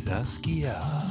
Saskia.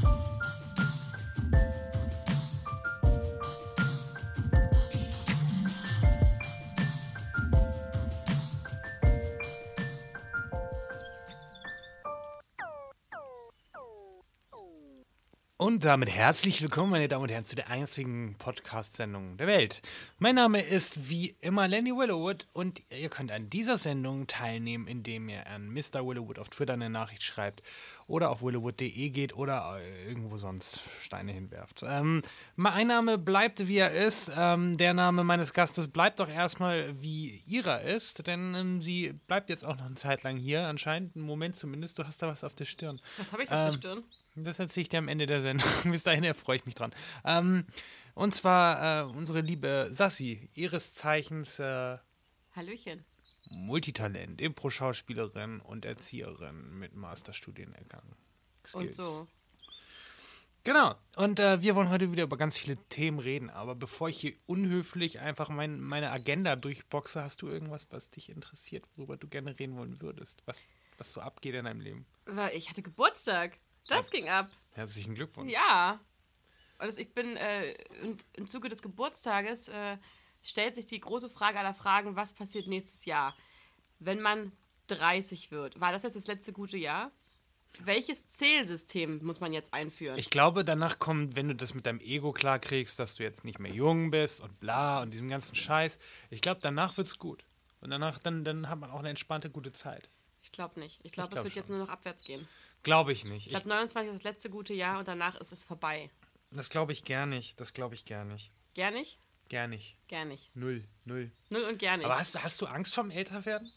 Und damit herzlich willkommen, meine Damen und Herren, zu der einzigen Podcast-Sendung der Welt. Mein Name ist wie immer Lenny Willowwood und ihr könnt an dieser Sendung teilnehmen, indem ihr an Mr. Willowwood auf Twitter eine Nachricht schreibt oder auf willowwood.de geht oder irgendwo sonst Steine hinwerft. Mein Name bleibt, wie er ist. Der Name meines Gastes bleibt doch erstmal, wie ihrer ist, denn sie bleibt jetzt auch noch eine Zeit lang hier, anscheinend, einen Moment zumindest. Du hast da was auf der Stirn. Was habe ich auf der Stirn? Das erzähle ich dir am Ende der Sendung. Bis dahin erfreue ich mich dran. Und zwar unsere liebe Sassi, ihres Zeichens Hallöchen. Multitalent, Impro-Schauspielerin und Erzieherin mit Masterstudiengang. Und so. Genau. Und wir wollen heute wieder über ganz viele Themen reden. Aber bevor ich hier unhöflich einfach meine Agenda durchboxe, hast du irgendwas, was dich interessiert, worüber du gerne reden wollen würdest? Was so abgeht in deinem Leben? Weil ich hatte Geburtstag. Das ging ab. Herzlichen Glückwunsch. Ja. Und ich bin im Zuge des Geburtstages stellt sich die große Frage aller Fragen, was passiert nächstes Jahr, wenn man 30 wird. War das jetzt das letzte gute Jahr? Welches Zählsystem muss man jetzt einführen? Ich glaube, danach kommt, wenn du das mit deinem Ego klarkriegst, dass du jetzt nicht mehr jung bist und bla und diesem ganzen Scheiß. Ich glaube, danach wird's gut. Und danach, dann hat man auch eine entspannte, gute Zeit. Ich glaube nicht. Ich glaube, es wird jetzt nur noch abwärts gehen. Glaube ich nicht. Ich glaube, 29 ist das letzte gute Jahr und danach ist es vorbei. Das glaube ich gar nicht. Das glaube ich gar nicht. Gar nicht? Gar nicht. Gar nicht. Null. Null und gar nicht. Aber hast du Angst vorm Älterwerden?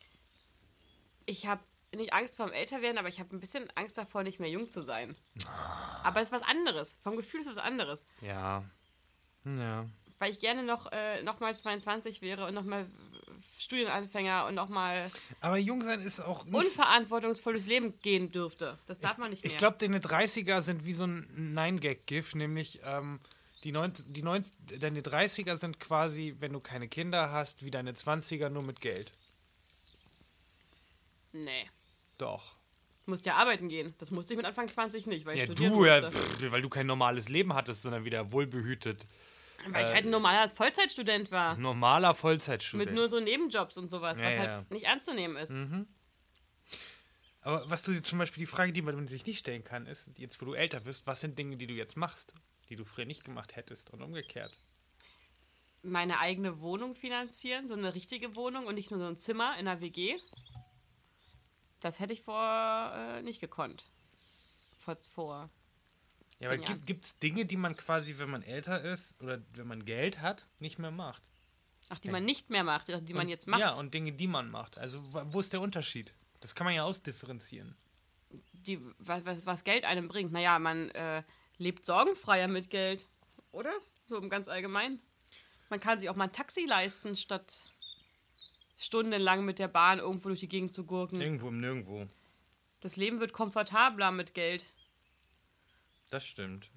Ich habe nicht Angst vorm Älterwerden, aber ich habe ein bisschen Angst davor, nicht mehr jung zu sein. Aber es ist was anderes. Vom Gefühl ist es was anderes. Ja. Weil ich gerne noch mal 22 wäre und noch mal Studienanfänger und noch mal aber jung sein ist auch nicht unverantwortungsvolles Leben gehen dürfte. Das darf man nicht mehr. Ich glaube, deine 30er sind wie so ein Nein-Gag-Gif, nämlich deine 30er sind quasi, wenn du keine Kinder hast, wie deine 20er nur mit Geld. Nee. Doch. Du musst ja arbeiten gehen. Das musste ich mit Anfang 20 nicht, weil ich Ja, studieren musste. weil du kein normales Leben hattest, sondern wieder wohlbehütet. Weil ich halt ein normaler Vollzeitstudent war. Normaler Vollzeitstudent. Mit nur so Nebenjobs und sowas, Ja, was ja. halt nicht ernst zu nehmen ist. Aber was du zum Beispiel, die Frage, die man sich nicht stellen kann, ist, jetzt wo du älter wirst, was sind Dinge, die du jetzt machst, die du früher nicht gemacht hättest und umgekehrt? Meine eigene Wohnung finanzieren, so eine richtige Wohnung und nicht nur so ein Zimmer in einer WG. Das hätte ich nicht gekonnt. Vor Ja, aber 10 Jahren. gibt es Dinge, die man quasi, wenn man älter ist oder wenn man Geld hat, nicht mehr macht? Ach, die man nicht mehr macht, die man jetzt macht. Ja, und Dinge, die man macht. Also wo ist der Unterschied? Das kann man ja ausdifferenzieren. Was Geld einem bringt. Naja, man lebt sorgenfreier mit Geld, oder? So im ganz allgemein. Man kann sich auch mal ein Taxi leisten, statt stundenlang mit der Bahn irgendwo durch die Gegend zu gurken. Irgendwo im Nirgendwo. Das Leben wird komfortabler mit Geld. Das stimmt.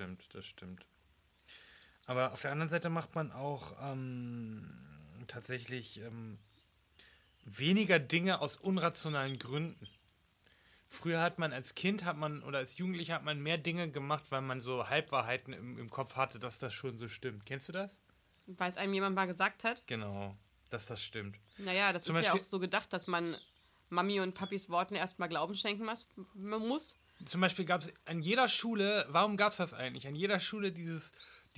Aber auf der anderen Seite macht man auch tatsächlich weniger Dinge aus unrationalen Gründen. Früher hat man als Kind oder als Jugendlicher hat man mehr Dinge gemacht, weil man so Halbwahrheiten im Kopf hatte, dass das schon so stimmt. Kennst du das? Weil es einem jemand mal gesagt hat. Genau, dass das stimmt. Naja, das Zum ist ja Beispiel- auch so gedacht, dass man Mami und Papis Worten erstmal Glauben schenken muss. Zum Beispiel gab es an jeder Schule, warum gab es das eigentlich? An jeder Schule dieses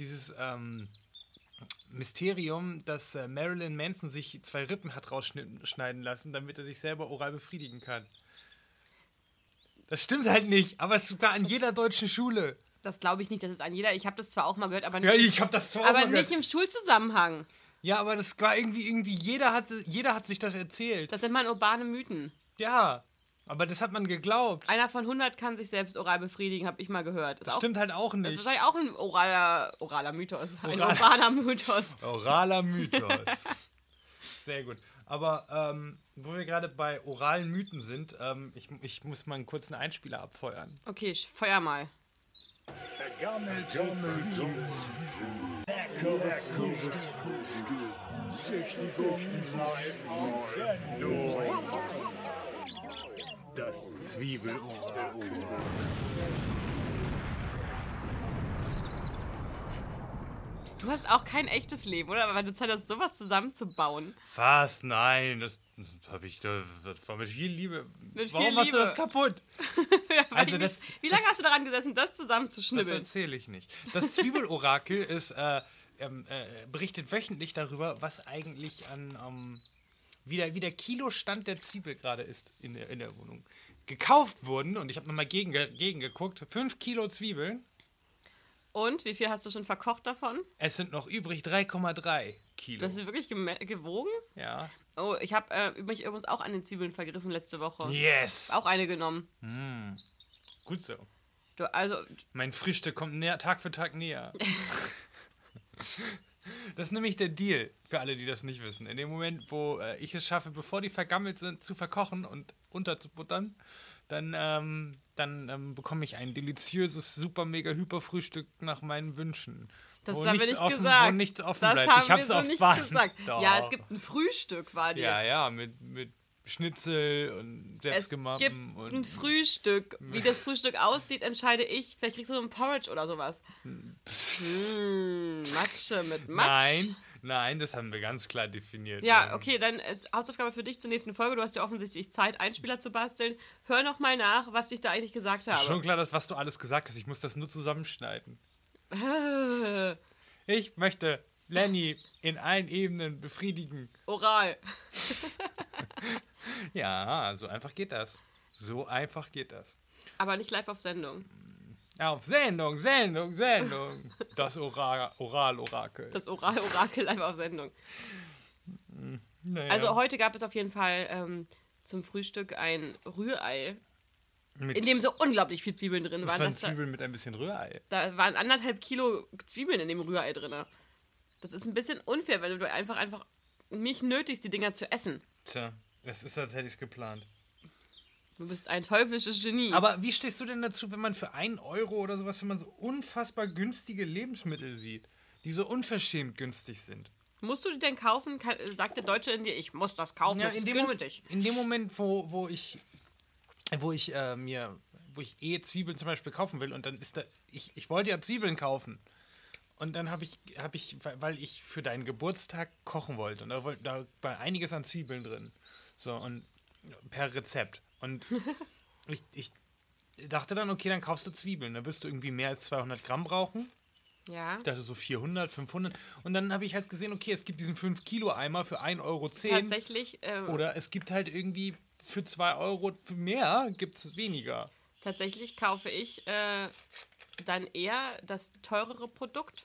Mysterium, dass Marilyn Manson sich 2 Rippen hat rausschneiden lassen, damit er sich selber oral befriedigen kann. Das stimmt halt nicht, aber es war an jeder deutschen Schule. Das glaube ich nicht, das ist an jeder. Ich habe das zwar auch mal gehört, aber Ja, nicht, ich habe das zwar auch aber mal gehört. nicht im Schulzusammenhang. Ja, aber das war irgendwie jeder hat sich das erzählt. Das sind mal urbane Mythen. Ja, aber das hat man geglaubt. Einer von 100 kann sich selbst oral befriedigen, habe ich mal gehört. Das stimmt halt auch Das ist nicht. wahrscheinlich auch ein oraler Mythos. Ein urbaner Mythos. Oraler Mythos. Sehr gut. Aber wo wir gerade bei oralen Mythen sind, ich muss mal einen kurzen Einspieler abfeuern. Okay, feuer mal. Vergammelte Zwiebeln, leckeres Frühstück, Züchtigung live auf Sendung. Das Zwiebelorakel. Du hast auch kein echtes Leben, oder? Weil du Zeit hast, sowas zusammenzubauen. Was? Nein, das habe ich, das war mit viel Liebe. Mit Warum viel machst du Liebe. das kaputt? Also wie lange hast du daran gesessen, das Das zusammenzuschnibbeln? erzähle ich nicht. Das Zwiebelorakel ist, berichtet wöchentlich darüber, was eigentlich wie der Kilostand der Zwiebel gerade ist in der Wohnung. Gekauft wurden, und ich habe nochmal gegengeguckt, 5 Kilo Zwiebeln. Und wie viel hast du schon verkocht davon? Es sind noch übrig 3,3 Kilo. Du hast sie wirklich gewogen? Ja. Oh, ich habe mich übrigens auch an den Zwiebeln vergriffen letzte Woche. Yes. Auch eine genommen. Gut so. Also, Mein Frühstück kommt Tag für Tag näher. Das ist nämlich der Deal, für alle, die das nicht wissen. In dem Moment, wo ich es schaffe, bevor die vergammelt sind, zu verkochen und unterzubuttern, dann bekomme ich ein deliziöses, super, mega, hyper Frühstück nach meinen Wünschen. das Wo haben wir nichts nicht offen, gesagt. Wo nichts offen Das bleibt. haben Ich wir hab's so auf nicht Band. gesagt. Doch. Ja, es gibt ein Frühstück, war dir. Ja, mit Schnitzel und Es gibt selbstgemachten. ein Frühstück. Wie das Frühstück aussieht, entscheide ich. Vielleicht kriegst du so ein Porridge oder sowas. Matsche mit Matsch. Nein, das haben wir ganz klar definiert. Ja, okay, dann ist Hausaufgabe für dich zur nächsten Folge. Du hast ja offensichtlich Zeit, Einspieler zu basteln. Hör noch mal nach, was ich da eigentlich gesagt habe. Schon klar, was du alles gesagt hast. Ich muss das nur zusammenschneiden. Ich möchte Lenny in allen Ebenen befriedigen. Oral. Ja, so einfach geht das. Aber nicht live auf Sendung. Auf Sendung. Das Oral-Orakel. Das Oral-Orakel live auf Sendung. Naja. Also heute gab es auf jeden Fall zum Frühstück ein Rührei, in dem so unglaublich viel Zwiebeln drin das waren. waren Zwiebeln mit ein bisschen Rührei. Da waren 1,5 Kilo Zwiebeln in dem Rührei drin. Das ist ein bisschen unfair, weil du einfach mich nötigst, die Dinger zu essen. Tja, es ist, als hätte ich es geplant. Du bist ein teuflisches Genie. Aber wie stehst du denn dazu, wenn man für 1 Euro oder sowas, wenn man so unfassbar günstige Lebensmittel sieht, die so unverschämt günstig sind? Musst du die denn kaufen? Sagt der Deutsche in dir, ich muss das kaufen, Ja, das ist in günstig. dem Moment, wo ich Zwiebeln zum Beispiel kaufen will und dann ist da, ich wollte ja Zwiebeln kaufen und dann habe ich, weil ich für deinen Geburtstag kochen wollte und da war einiges an Zwiebeln drin, so und per Rezept und ich dachte dann, okay, dann kaufst du Zwiebeln, da wirst du irgendwie mehr als 200 Gramm brauchen. Ja. Ich dachte so 400, 500 und dann habe ich halt gesehen, okay, es gibt diesen 5-Kilo-Eimer für 1,10 Euro. Tatsächlich. Oder es gibt halt irgendwie für 2 Euro für mehr gibt es weniger. Tatsächlich kaufe ich dann eher das teurere Produkt,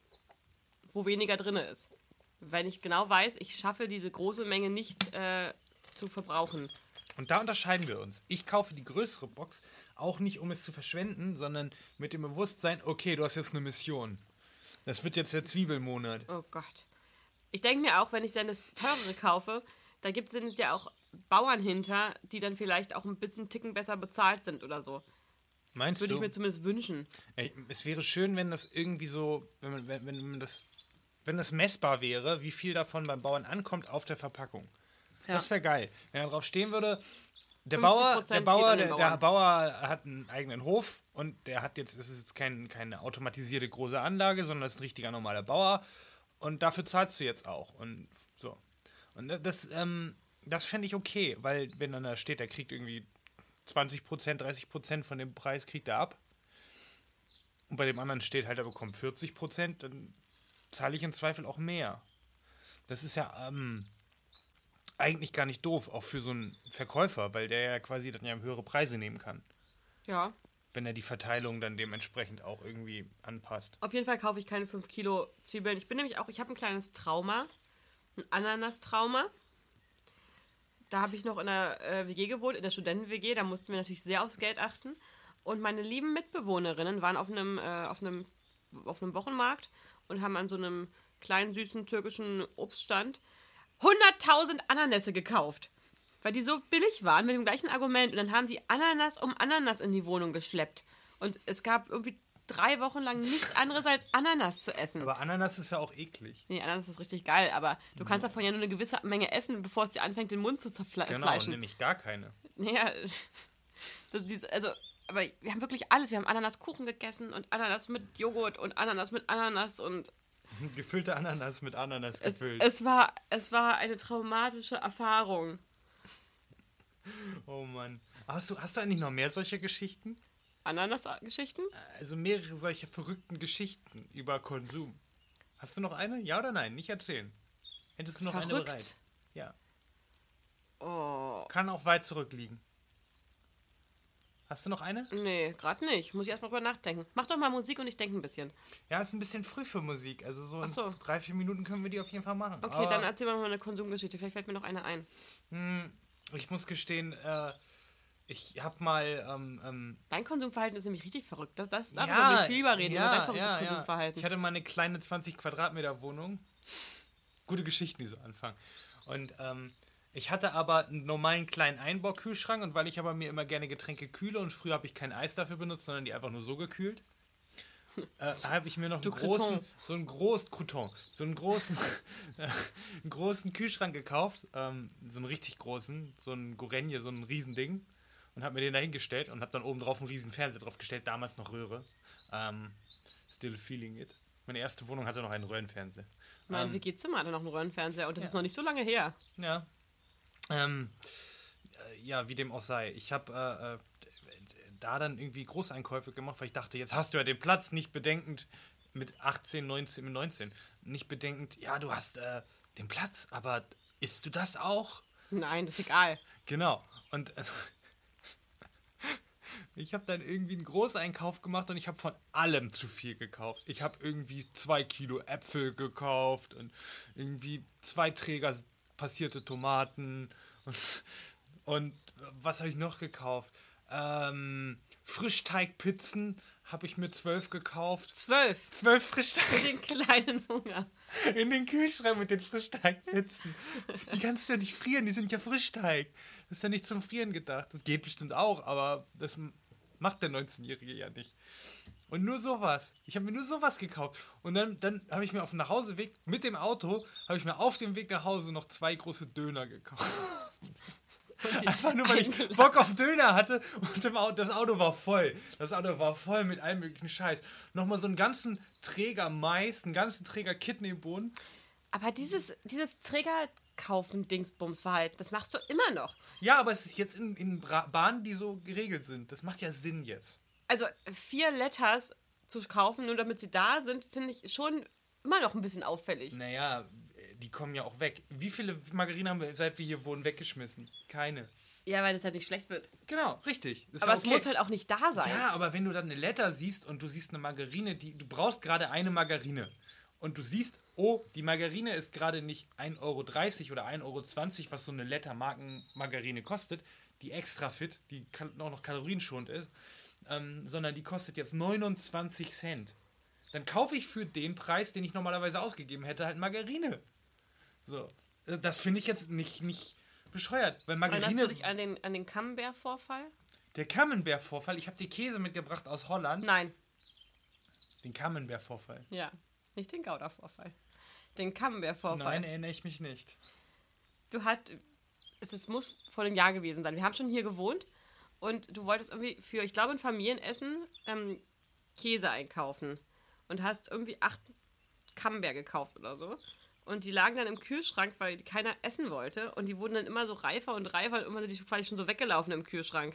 wo weniger drin ist. Wenn ich genau weiß, ich schaffe diese große Menge nicht zu verbrauchen. Und da unterscheiden wir uns. Ich kaufe die größere Box auch nicht, um es zu verschwenden, sondern mit dem Bewusstsein, okay, du hast jetzt eine Mission. Das wird jetzt der Zwiebelmonat. Oh Gott. Ich denke mir auch, wenn ich dann das teurere kaufe, da sind ja auch Bauern hinter, die dann vielleicht auch ein bisschen Ticken besser bezahlt sind oder so. Meinst Würde du? ich mir zumindest wünschen. Ey, es wäre schön, wenn das irgendwie so, wenn das messbar wäre, wie viel davon beim Bauern ankommt auf der Verpackung. Ja. Das wäre geil. Wenn da drauf stehen würde, der 50% Bauer, geht an den der Bauer hat einen eigenen Hof und das ist jetzt keine automatisierte große Anlage, sondern das ist ein richtiger normaler Bauer und dafür zahlst du jetzt auch und so. Und das fände ich okay, weil wenn dann da steht, der kriegt irgendwie 20%, 30% von dem Preis kriegt er ab und bei dem anderen steht halt, er bekommt 40%, dann zahle ich im Zweifel auch mehr. Das ist ja eigentlich gar nicht doof, auch für so einen Verkäufer, weil der ja quasi dann ja höhere Preise nehmen kann. Ja. Wenn er die Verteilung dann dementsprechend auch irgendwie anpasst. Auf jeden Fall kaufe ich keine 5 Kilo Zwiebeln. Ich habe ein kleines Trauma, ein Ananas-Trauma. Da habe ich noch in der WG gewohnt, in der Studenten-WG. Da mussten wir natürlich sehr aufs Geld achten. Und meine lieben Mitbewohnerinnen waren auf einem Wochenmarkt und haben an so einem kleinen, süßen türkischen Obststand 100.000 Ananässe gekauft. Weil die so billig waren, mit dem gleichen Argument. Und dann haben sie Ananas um Ananas in die Wohnung geschleppt. Und es gab irgendwie 3 Wochen lang nichts anderes als Ananas zu essen. Aber Ananas ist ja auch eklig. Nee, Ananas ist richtig geil, aber du kannst davon ja nur eine gewisse Menge essen, bevor es dir anfängt, den Mund zu zerfleischen. Genau, nämlich gar keine. Naja, aber wir haben wirklich alles. Wir haben Ananaskuchen gegessen und Ananas mit Joghurt und Ananas mit Ananas und Gefüllte Ananas mit Ananas gefüllt. es war eine traumatische Erfahrung. Oh Mann. Hast du eigentlich noch mehr solche Geschichten? Ananas-Geschichten? Also mehrere solche verrückten Geschichten über Konsum. Hast du noch eine? Ja oder nein? Nicht erzählen. Hättest du noch eine Verrückt? bereit? Ja. Oh, Kann auch weit zurückliegen. Hast du noch eine? nee, gerade nicht. Muss ich erstmal drüber nachdenken. Mach doch mal Musik und ich denke ein bisschen. Ja, ist ein bisschen früh für Musik. Also so in Ach so. 3-4 Minuten können wir die auf jeden Fall machen. Okay, Aber dann erzähl mal eine Konsumgeschichte. Vielleicht fällt mir noch eine ein. ich muss gestehen, ich habe mal... Dein Konsumverhalten ist nämlich richtig verrückt. Darüber ja, will ich viel überreden, über dein verrücktes ja. Konsumverhalten. Ich hatte mal eine kleine 20 Quadratmeter Wohnung. Gute Geschichten, die so anfangen. Und ich hatte aber einen normalen kleinen Einbaukühlschrank und weil ich aber mir immer gerne Getränke kühle und früher habe ich kein Eis dafür benutzt, sondern die einfach nur so gekühlt, habe ich mir noch einen großen Kühlschrank gekauft, so einen richtig großen, so einen Gorenje, so ein Riesending und habe mir den da hingestellt und habe dann oben drauf einen riesen Fernseher drauf gestellt, damals noch Röhre. Still feeling it. Meine erste Wohnung hatte noch einen Röhrenfernseher. Mein WG-Zimmer hatte noch einen Röhrenfernseher und das ist noch nicht so lange her. Ja. Ja, wie dem auch sei. Ich habe da dann irgendwie Großeinkäufe gemacht, weil ich dachte, jetzt hast du ja den Platz, nicht bedenkend mit 18, 19, nicht bedenkend, ja, du hast den Platz, aber isst du das auch? Nein, das ist egal. Genau. Und ich habe dann irgendwie einen Großeinkauf gemacht und ich habe von allem zu viel gekauft. Ich habe irgendwie 2 Kilo Äpfel gekauft und irgendwie 2 Träger passierte Tomaten und was habe ich noch gekauft? Frischteigpizzen habe ich mir 12 gekauft. 12. 12 Frischteig. Für den kleinen Hunger. In den Kühlschrank mit den Frischteigpizzen. Die kannst du ja nicht frieren, die sind ja Frischteig. Das ist ja nicht zum Frieren gedacht. Das geht bestimmt auch, aber das macht der 19-Jährige ja nicht. Und nur sowas. Ich habe mir nur sowas gekauft. Und dann habe ich mir auf dem Nachhauseweg, mit dem Auto, habe ich mir auf dem Weg nach Hause noch 2 große Döner gekauft. Einfach nur, weil ich Bock auf Döner hatte und das Auto war voll. Das Auto war voll mit allem möglichen Scheiß. Nochmal so einen ganzen Träger Mais, einen ganzen Träger Kidneybohnen. Aber dieses Trägerkaufen-Dingsbums-Verhalten, das machst du immer noch. Ja, aber es ist jetzt in Bahnen, die so geregelt sind. Das macht ja Sinn jetzt. Also 4 Letters zu kaufen, nur damit sie da sind, finde ich schon immer noch ein bisschen auffällig. Naja, die kommen ja auch weg. Wie viele Margarinen haben wir, seit wir hier wohnen, weggeschmissen? Keine. Ja, weil das halt nicht schlecht wird. Genau, richtig. Ist Aber ja es muss halt auch nicht da sein. Ja, aber wenn du dann eine Letter siehst und du siehst eine Margarine, du brauchst gerade eine Margarine und du siehst, oh, die Margarine ist gerade nicht 1,30 Euro oder 1,20 Euro, was so eine Letter-Marken-Margarine kostet, die extra fit, die auch noch kalorienschonend ist, sondern die kostet jetzt 29 Cent. Dann kaufe ich für den Preis, den ich normalerweise ausgegeben hätte, halt Margarine. So, das finde ich jetzt nicht bescheuert, weil Margarine... Erinnerst du dich an den Camembert-Vorfall? Der Camembert-Vorfall, ich habe dir Käse mitgebracht aus Holland. Nein. Den Camembert-Vorfall. Ja, nicht den Gouda-Vorfall. Den Camembert-Vorfall. Nein, erinnere ich mich nicht. Es muss vor einem Jahr gewesen sein. Wir haben schon hier gewohnt und du wolltest irgendwie für, ich glaube, ein Familienessen Käse einkaufen und hast irgendwie 8 Camembert gekauft oder so. Und die lagen dann im Kühlschrank, weil die keiner essen wollte. Und die wurden dann immer so reifer und reifer und immer sind die quasi schon so weggelaufen im Kühlschrank.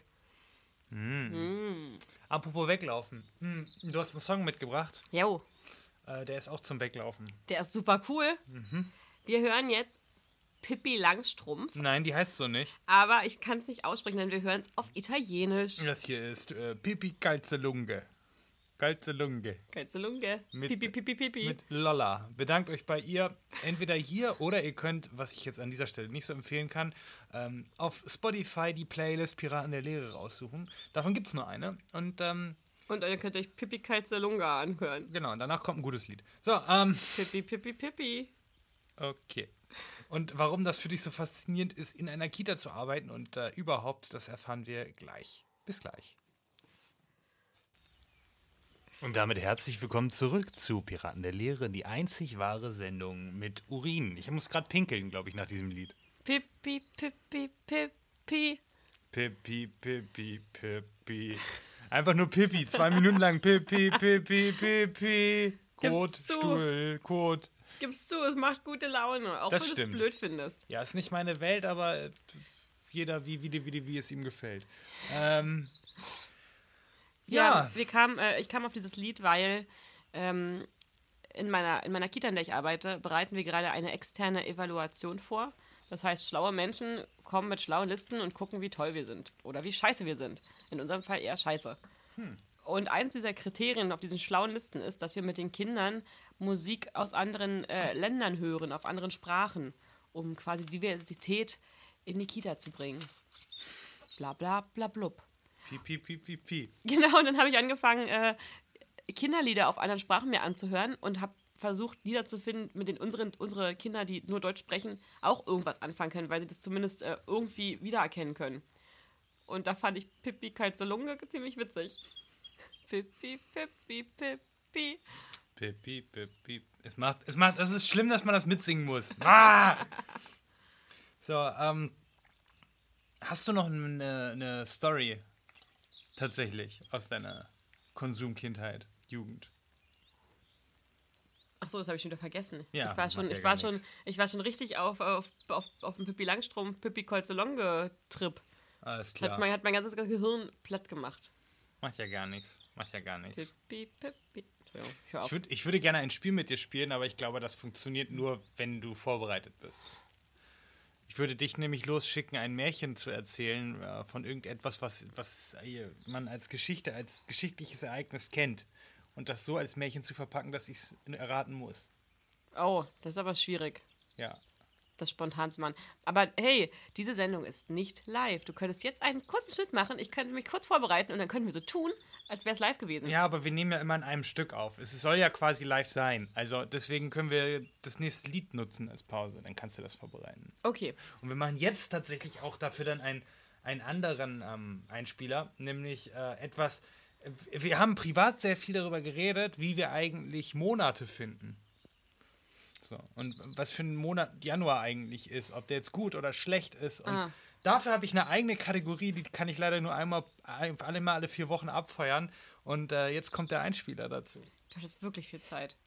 Apropos weglaufen. Du hast einen Song mitgebracht. Jo, Der ist auch zum Weglaufen. der ist super cool. Wir hören jetzt Pippi Langstrumpf. Nein, die heißt so nicht. Aber ich kann es nicht aussprechen, denn wir hören es auf Italienisch. Das hier ist Pippi Calzelunge. Calzelunge. Calzelunge. Mit- Pipi, pipi, pipi. Mit Lolla. Bedankt euch bei ihr. Entweder hier oder ihr könnt, was ich jetzt an dieser Stelle nicht so empfehlen kann, auf Spotify die Playlist Piraten der Lehre raussuchen. Davon gibt es nur eine. Und Und dann könnt ihr euch Pippi Calzelunga anhören. genau, und danach kommt ein gutes Lied. So, Pippi, pipi, pipi. okay. Und warum das für dich so faszinierend ist, in einer Kita zu arbeiten und überhaupt, das erfahren wir gleich. Bis gleich. Und damit herzlich willkommen zurück zu Piraten der Lehre, die einzig wahre Sendung mit Urin. Ich muss gerade pinkeln, glaube ich, nach diesem Lied. Pippi, Pippi, Pippi. Pippi, Pippi, Pippi. Einfach nur Pippi, 2 Minuten lang. Pippi, Pippi, Pippi. Kot, Gib's zu. Stuhl, Kot. Gib's zu, es macht gute Laune, auch Das wenn du es stimmt. blöd findest. Ja, ist nicht meine Welt, aber jeder wie es ihm gefällt. Ja, ich kam auf dieses Lied, weil in meiner Kita, in der ich arbeite, bereiten wir gerade eine externe Evaluation vor. Das heißt, schlaue Menschen kommen mit schlauen Listen und gucken, wie toll wir sind oder wie scheiße wir sind. In unserem Fall eher scheiße. Und eins dieser Kriterien auf diesen schlauen Listen ist, dass wir mit den Kindern Musik aus anderen Ländern hören, auf anderen Sprachen, um quasi Diversität in die Kita zu bringen. Bla bla bla blub. Pi, pi, pi, pi. Genau, und dann habe ich angefangen, Kinderlieder auf anderen Sprachen mir anzuhören und habe versucht, Lieder zu finden, mit denen unsere Kinder, die nur Deutsch sprechen, auch irgendwas anfangen können, weil sie das zumindest irgendwie wiedererkennen können. Und da fand ich Pippi Calzolunge ziemlich witzig. Pippi, Pippi, Pippi. Pippi, Pippi. Es ist schlimm, dass man das mitsingen muss. Ah! So, hast du noch eine Story tatsächlich aus deiner Konsumkindheit, Jugend? Achso, das habe ich schon wieder vergessen. Ja, ich war schon richtig auf dem Pippi Langstrumpf, Pippi Calzolonge-Trip. Alles klar. Hat mein ganzes Gehirn platt gemacht. Macht ja gar nichts. Pippi, Pippi. Entschuldigung, ich hör auf. Ich würde gerne ein Spiel mit dir spielen, aber ich glaube, das funktioniert nur, wenn du vorbereitet bist. Ich würde dich nämlich losschicken, ein Märchen zu erzählen von irgendetwas, was man als Geschichte, als geschichtliches Ereignis kennt. Und das so als Märchen zu verpacken, dass ich es erraten muss. Oh, das ist aber schwierig, Ja. das spontan zu machen. Aber hey, diese Sendung ist nicht live. Du könntest jetzt einen kurzen Schnitt machen, ich könnte mich kurz vorbereiten und dann könnten wir so tun, als wäre es live gewesen. Ja, aber wir nehmen ja immer in einem Stück auf. Es soll ja quasi live sein. Also deswegen können wir das nächste Lied nutzen als Pause. Dann kannst du das vorbereiten. Okay. Und wir machen jetzt tatsächlich auch dafür dann einen anderen Einspieler, nämlich etwas. Wir haben privat sehr viel darüber geredet, wie wir eigentlich Monate finden. So, und was für ein Monat Januar eigentlich ist, ob der jetzt gut oder schlecht ist. Und dafür habe ich eine eigene Kategorie, die kann ich leider nur alle 4 Wochen abfeuern. Und jetzt kommt der Einspieler dazu. Du hattest wirklich viel Zeit.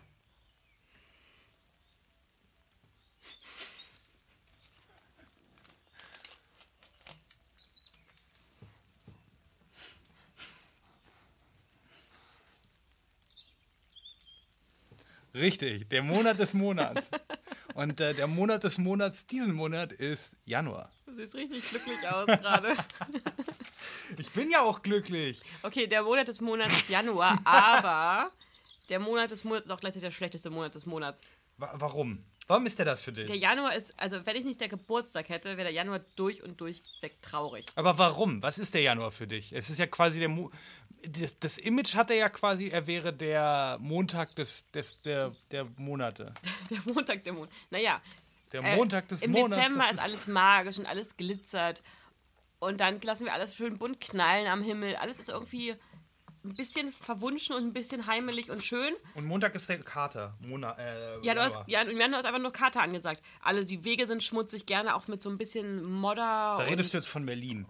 Richtig, der Monat des Monats. Und der Monat des Monats diesen Monat ist Januar. Du siehst richtig glücklich aus gerade. Ich bin ja auch glücklich. Okay, der Monat des Monats ist Januar, aber der Monat des Monats ist auch gleichzeitig der schlechteste Monat des Monats. Warum? Warum ist der das für dich? Der Januar ist, also wenn ich nicht der Geburtstag hätte, wäre der Januar durch und durch weg traurig. Aber warum? Was ist der Januar für dich? Es ist ja quasi das Image hat er ja quasi, er wäre der Montag der Monate. Der Montag, der Monat. Naja. Der Montag des im Monats. Im Dezember ist alles magisch und alles glitzert. Und dann lassen wir alles schön bunt knallen am Himmel. Alles ist irgendwie ein bisschen verwunschen und ein bisschen heimelig und schön. Und Montag ist der Kater. Im Januar ist einfach nur Kater angesagt. Alle, die Wege sind schmutzig, gerne auch mit so ein bisschen Modder. Da redest du jetzt von Berlin.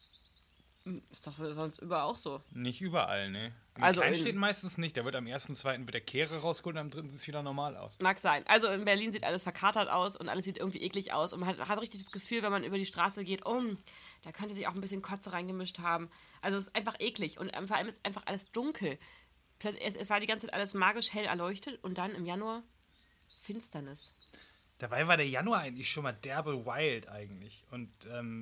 Ist doch sonst überall auch so. Nicht überall, ne? Also Kleinstädten meistens nicht. Da wird am 1.2. wird der Kehre rausgeholt und am 3. sieht es wieder normal aus. Mag sein. Also in Berlin sieht alles verkatert aus und alles sieht irgendwie eklig aus. Und man hat richtig das Gefühl, wenn man über die Straße geht, da könnte sich auch ein bisschen Kotze reingemischt haben. Also es ist einfach eklig. Und vor allem ist einfach alles dunkel. Es war die ganze Zeit alles magisch hell erleuchtet und dann im Januar Finsternis. Dabei war der Januar eigentlich schon mal derbe wild eigentlich. Und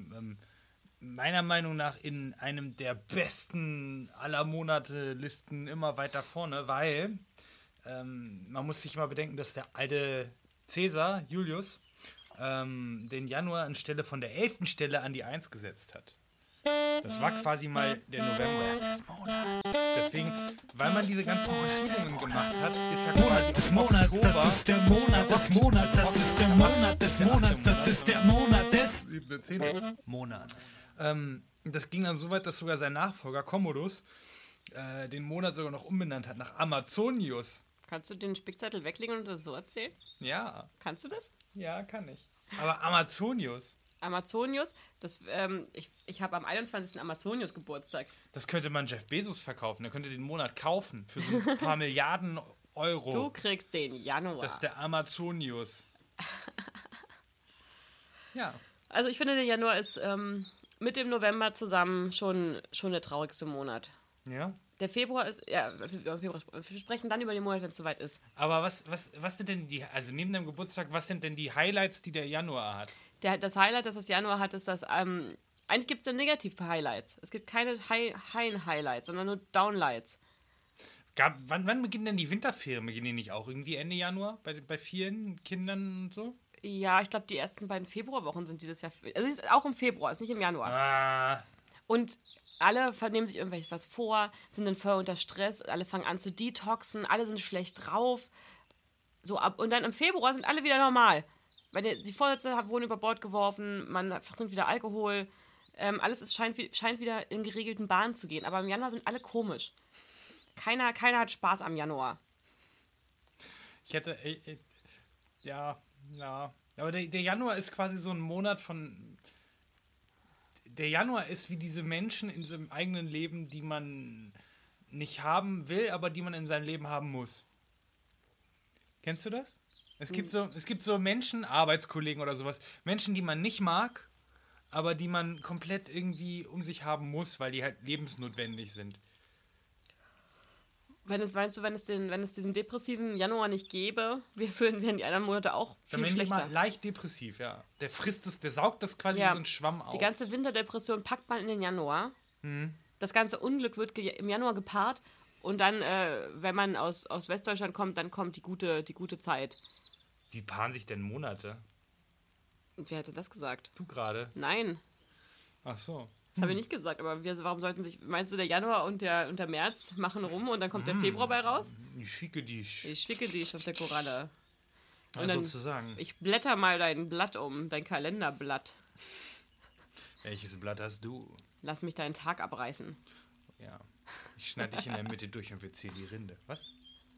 meiner Meinung nach in einem der besten aller Monate Listen immer weiter vorne, weil man muss sich mal bedenken, dass der alte Cäsar, Julius, den Januar anstelle von der 11. Stelle an die 1 gesetzt hat. Das war quasi mal der November des Monats. Deswegen, weil man diese ganzen Verschiebungen gemacht hat, ist ja quasi des Monats, das ist der Monat des Monats, das ist der Monat des Monats, das ist der Monat des Monats. Das ging dann so weit, dass sogar sein Nachfolger Commodus den Monat sogar noch umbenannt hat nach Amazonius. Kannst du den Spickzettel weglegen und das so erzählen? Ja, Kannst du das? ja, kann ich. Aber Amazonius, Amazonius, ich habe am 21. Amazonius Geburtstag. das könnte man Jeff Bezos verkaufen. Der könnte den Monat kaufen für so ein paar Milliarden Euro. Du kriegst den Januar. Das ist der Amazonius. Ja. Also ich finde, der Januar ist mit dem November zusammen schon der traurigste Monat. Ja. Der Februar ist, ja, Februar, wir sprechen dann über den Monat, wenn es soweit ist. Aber was sind denn also neben deinem Geburtstag, was sind denn die Highlights, die der Januar hat? Das Highlight, das Januar hat, ist, dass eigentlich gibt es ja Negativ-Highlights. Es gibt keine High-Highlights, sondern nur Downlights. Wann beginnen denn die Winterferien? Beginnen die nicht auch irgendwie Ende Januar bei vielen Kindern und so? Ja, ich glaube, die ersten beiden Februarwochen sind dieses Jahr. Also es ist auch im Februar, ist nicht im Januar. Ah, Und alle nehmen sich irgendwas vor, sind dann voll unter Stress, alle fangen an zu detoxen, alle sind schlecht drauf. Und dann im Februar sind alle wieder normal. Weil die Vorsätze wurden über Bord geworfen, man trinkt wieder Alkohol, alles scheint wieder in geregelten Bahnen zu gehen. Aber im Januar sind alle komisch. Keiner hat Spaß am Januar. ich hätte. Ja. Aber der Januar ist quasi so ein Monat von. Der Januar ist wie diese Menschen in seinem eigenen Leben, die man nicht haben will, aber die man in seinem Leben haben muss. Kennst du das? Es gibt so Menschen, Arbeitskollegen oder sowas, Menschen, die man nicht mag, aber die man komplett irgendwie um sich haben muss, weil die halt lebensnotwendig sind. Wenn es diesen depressiven Januar nicht gäbe, wären die anderen Monate auch Dann viel bin ich schlechter. mal leicht depressiv, ja. Der saugt das quasi Ja. wie so ein Schwamm auf. Die ganze Winterdepression packt man in den Januar. Das ganze Unglück wird im Januar gepaart. Und dann, wenn man aus Westdeutschland kommt, dann kommt die gute Zeit. Wie paaren sich denn Monate? Und wer hätte das gesagt? Du gerade. Nein, Ach so. das habe ich nicht gesagt. Aber warum sollten meinst du, der Januar und der März machen rum und dann kommt der Februar bei raus? Ich schicke dich. Ich schicke dich auf der Koralle. Ja, Und dann, sozusagen. ich blätter mal dein Blatt um, dein Kalenderblatt. Welches Blatt hast du? Lass mich deinen Tag abreißen. Ja. Ich schneide dich in der Mitte durch und wir ziehen die Rinde. Was?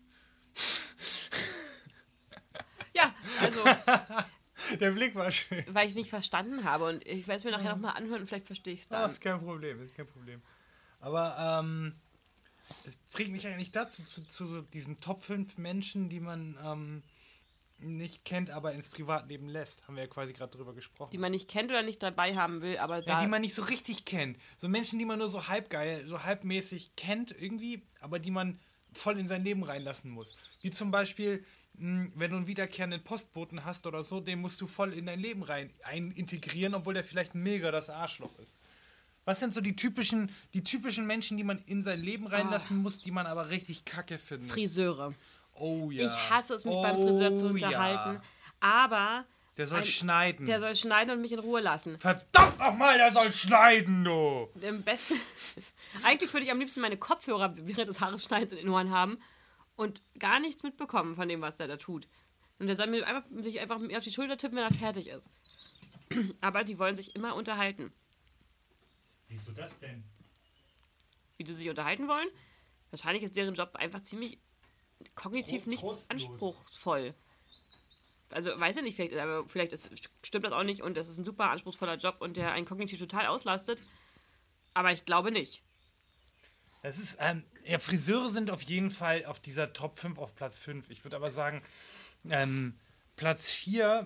Ja, also, Der Blick war schön. weil ich es nicht verstanden habe. Und ich werde es mir nachher nochmal anhören und vielleicht verstehe ich es dann. Ist kein Problem, Aber es bringt mich eigentlich dazu, zu so diesen Top 5 Menschen, die man nicht kennt, aber ins Privatleben lässt. Haben wir ja quasi gerade drüber gesprochen. Die man nicht kennt oder nicht dabei haben will, aber Ja, die man nicht so richtig kennt. So Menschen, die man nur so halbgeil, so halbmäßig kennt irgendwie, aber die man voll in sein Leben reinlassen muss. Wie zum Beispiel, wenn du einen wiederkehrenden Postboten hast oder so, den musst du voll in dein Leben integrieren, obwohl der vielleicht mega das Arschloch ist. Was sind so die typischen Menschen, die man in sein Leben reinlassen muss, die man aber richtig kacke findet? Friseure. Oh ja. Ich hasse es, mich beim Friseur zu unterhalten. Aber Der soll schneiden. der soll schneiden und mich in Ruhe lassen. Verdammt nochmal, der soll schneiden, du! Am besten. Eigentlich würde ich am liebsten meine Kopfhörer während des Haaresschneidens in den Ohren haben und gar nichts mitbekommen von dem, was der da tut. Und der soll sich einfach mir auf die Schulter tippen, wenn er fertig ist. Aber die wollen sich immer unterhalten. Wieso das denn? Wie die sich unterhalten wollen? Wahrscheinlich ist deren Job einfach ziemlich kognitiv nicht Trostlos. anspruchsvoll. Also, weiß ich nicht, vielleicht stimmt das auch nicht und es ist ein super anspruchsvoller Job und der einen kognitiv total auslastet. Aber ich glaube nicht. Das ist, Friseure sind auf jeden Fall auf dieser Top 5 auf Platz 5. Ich würde aber sagen, Platz 4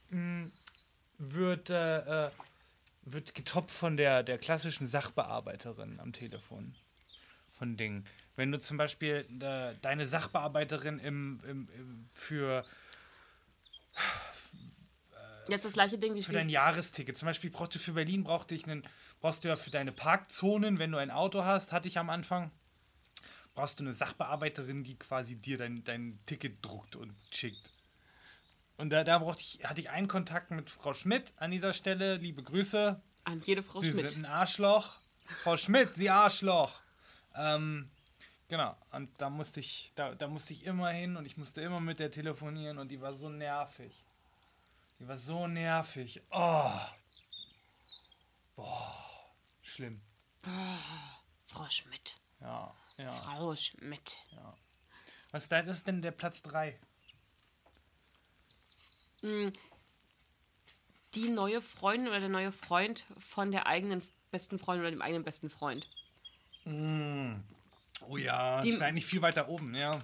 wird getoppt von der klassischen Sachbearbeiterin am Telefon. Von Dingen. Wenn du zum Beispiel deine Sachbearbeiterin für Jetzt das gleiche Ding wie für dein Jahresticket. Zum Beispiel für Berlin brauchst du ja für deine Parkzonen, wenn du ein Auto hast, hatte ich am Anfang, brauchst du eine Sachbearbeiterin, die quasi dir dein Ticket druckt und schickt. Und da hatte ich einen Kontakt mit Frau Schmidt an dieser Stelle. Liebe Grüße. an jede Frau Sie Schmidt. sind ein Arschloch. Frau Schmidt, Sie Arschloch. Genau, und da musste ich immer hin und ich musste immer mit der telefonieren und die war so nervig. Oh. Boah, schlimm. Frau Schmidt. Ja, ja. Frau Schmidt. Was ist denn der Platz 3? Die neue Freundin oder der neue Freund von der eigenen besten Freundin oder dem eigenen besten Freund. Oh ja, das war eigentlich viel weiter oben, ja.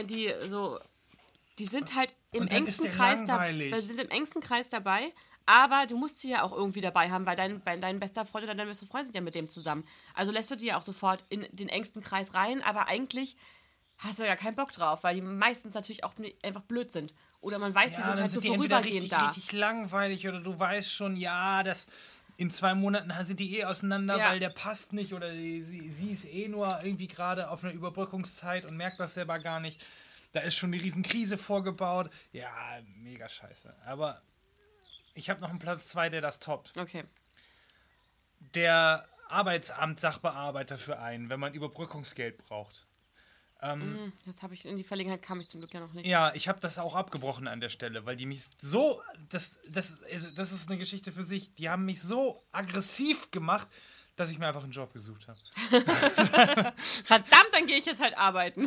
Die sind halt im Und dann engsten ist der Kreis langweilig. sind im engsten Kreis dabei, aber du musst sie ja auch irgendwie dabei haben, weil dein bester Freund oder dein bester Freund sind ja mit dem zusammen. Also lässt du die ja auch sofort in den engsten Kreis rein, aber eigentlich hast du ja keinen Bock drauf, weil die meistens natürlich auch einfach blöd sind. Oder man weiß, die sind dann halt so sind die entweder vorübergehend da. richtig langweilig oder du weißt schon, das in 2 Monaten sind die auseinander, Ja. weil der passt nicht oder sie ist nur irgendwie gerade auf einer Überbrückungszeit und merkt das selber gar nicht. Da ist schon die Riesenkrise vorgebaut. Ja, mega scheiße. Aber ich habe noch einen Platz 2, der das toppt. Okay. Der Arbeitsamt-Sachbearbeiter für einen, wenn man Überbrückungsgeld braucht. Das habe ich, in die Verlegenheit kam ich zum Glück ja noch nicht. Ja, ich habe das auch abgebrochen an der Stelle, weil die mich so, das ist eine Geschichte für sich, die haben mich so aggressiv gemacht, dass ich mir einfach einen Job gesucht habe. Verdammt, dann gehe ich jetzt halt arbeiten.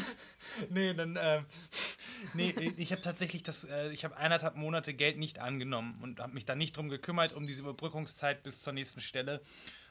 Ich habe tatsächlich ich habe 1,5 Monate Geld nicht angenommen und habe mich da nicht drum gekümmert, um diese Überbrückungszeit bis zur nächsten Stelle.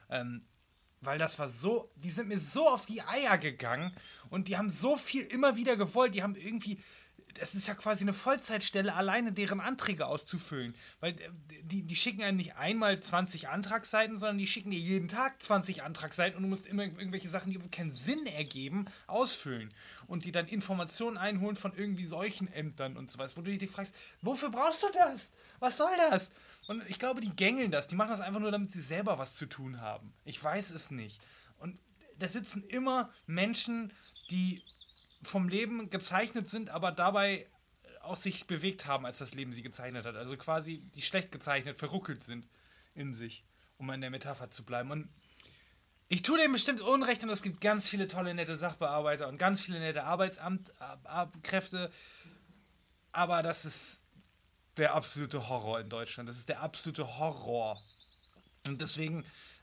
Weil das war so, die sind mir so auf die Eier gegangen und die haben so viel immer wieder gewollt, die haben irgendwie, das ist ja quasi eine Vollzeitstelle, alleine deren Anträge auszufüllen, weil die schicken einem nicht einmal 20 Antragsseiten, sondern die schicken dir jeden Tag 20 Antragsseiten und du musst immer irgendwelche Sachen, die keinen Sinn ergeben, ausfüllen und die dann Informationen einholen von irgendwie solchen Ämtern und sowas, wo du dich fragst, wofür brauchst du das? Was soll das? Und ich glaube, die gängeln das. Die machen das einfach nur, damit sie selber was zu tun haben. Ich weiß es nicht. Und da sitzen immer Menschen, die vom Leben gezeichnet sind, aber dabei auch sich bewegt haben, als das Leben sie gezeichnet hat. Also quasi, die schlecht gezeichnet, verruckelt sind in sich, um in der Metapher zu bleiben. Und ich tue dem bestimmt Unrecht und es gibt ganz viele tolle, nette Sachbearbeiter und ganz viele nette Arbeitsamtkräfte. Aber das ist der absolute Horror in Deutschland. Das ist der absolute Horror. Und deswegen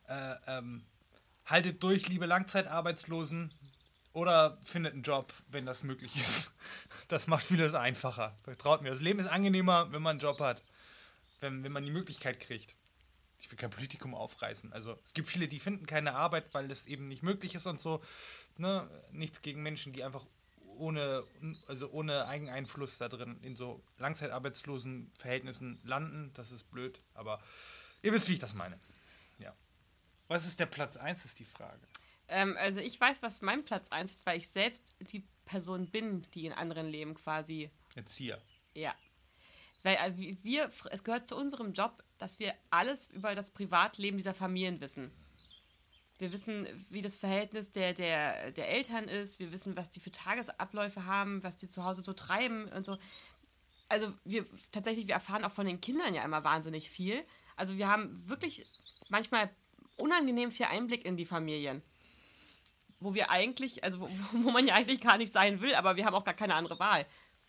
haltet durch, liebe Langzeitarbeitslosen, oder findet einen Job, wenn das möglich ist. Das macht vieles einfacher. Vertraut mir. Das Leben ist angenehmer, wenn man einen Job hat. Wenn man die Möglichkeit kriegt. Ich will kein Politikum aufreißen. Also es gibt viele, die finden keine Arbeit, weil das eben nicht möglich ist und so. Ne? Nichts gegen Menschen, die einfach ohne Eigeneinfluss da drin in so langzeitarbeitslosen Verhältnissen landen. Das ist blöd, aber ihr wisst, wie ich das meine. Ja. Was ist der Platz 1, ist die Frage. Also ich weiß, was mein Platz 1 ist, weil ich selbst die Person bin, die in anderen Leben quasi... Erzieher. Ja. Weil es gehört zu unserem Job, dass wir alles über das Privatleben dieser Familien wissen. Wir wissen, wie das Verhältnis der Eltern ist. Wir wissen, was die für Tagesabläufe haben, was die zu Hause so treiben und so. Also wir erfahren auch von den Kindern ja immer wahnsinnig viel. Also wir haben wirklich manchmal unangenehm viel Einblick in die Familien. Wo wir eigentlich, also wo man ja eigentlich gar nicht sein will, aber wir haben auch gar keine andere Wahl.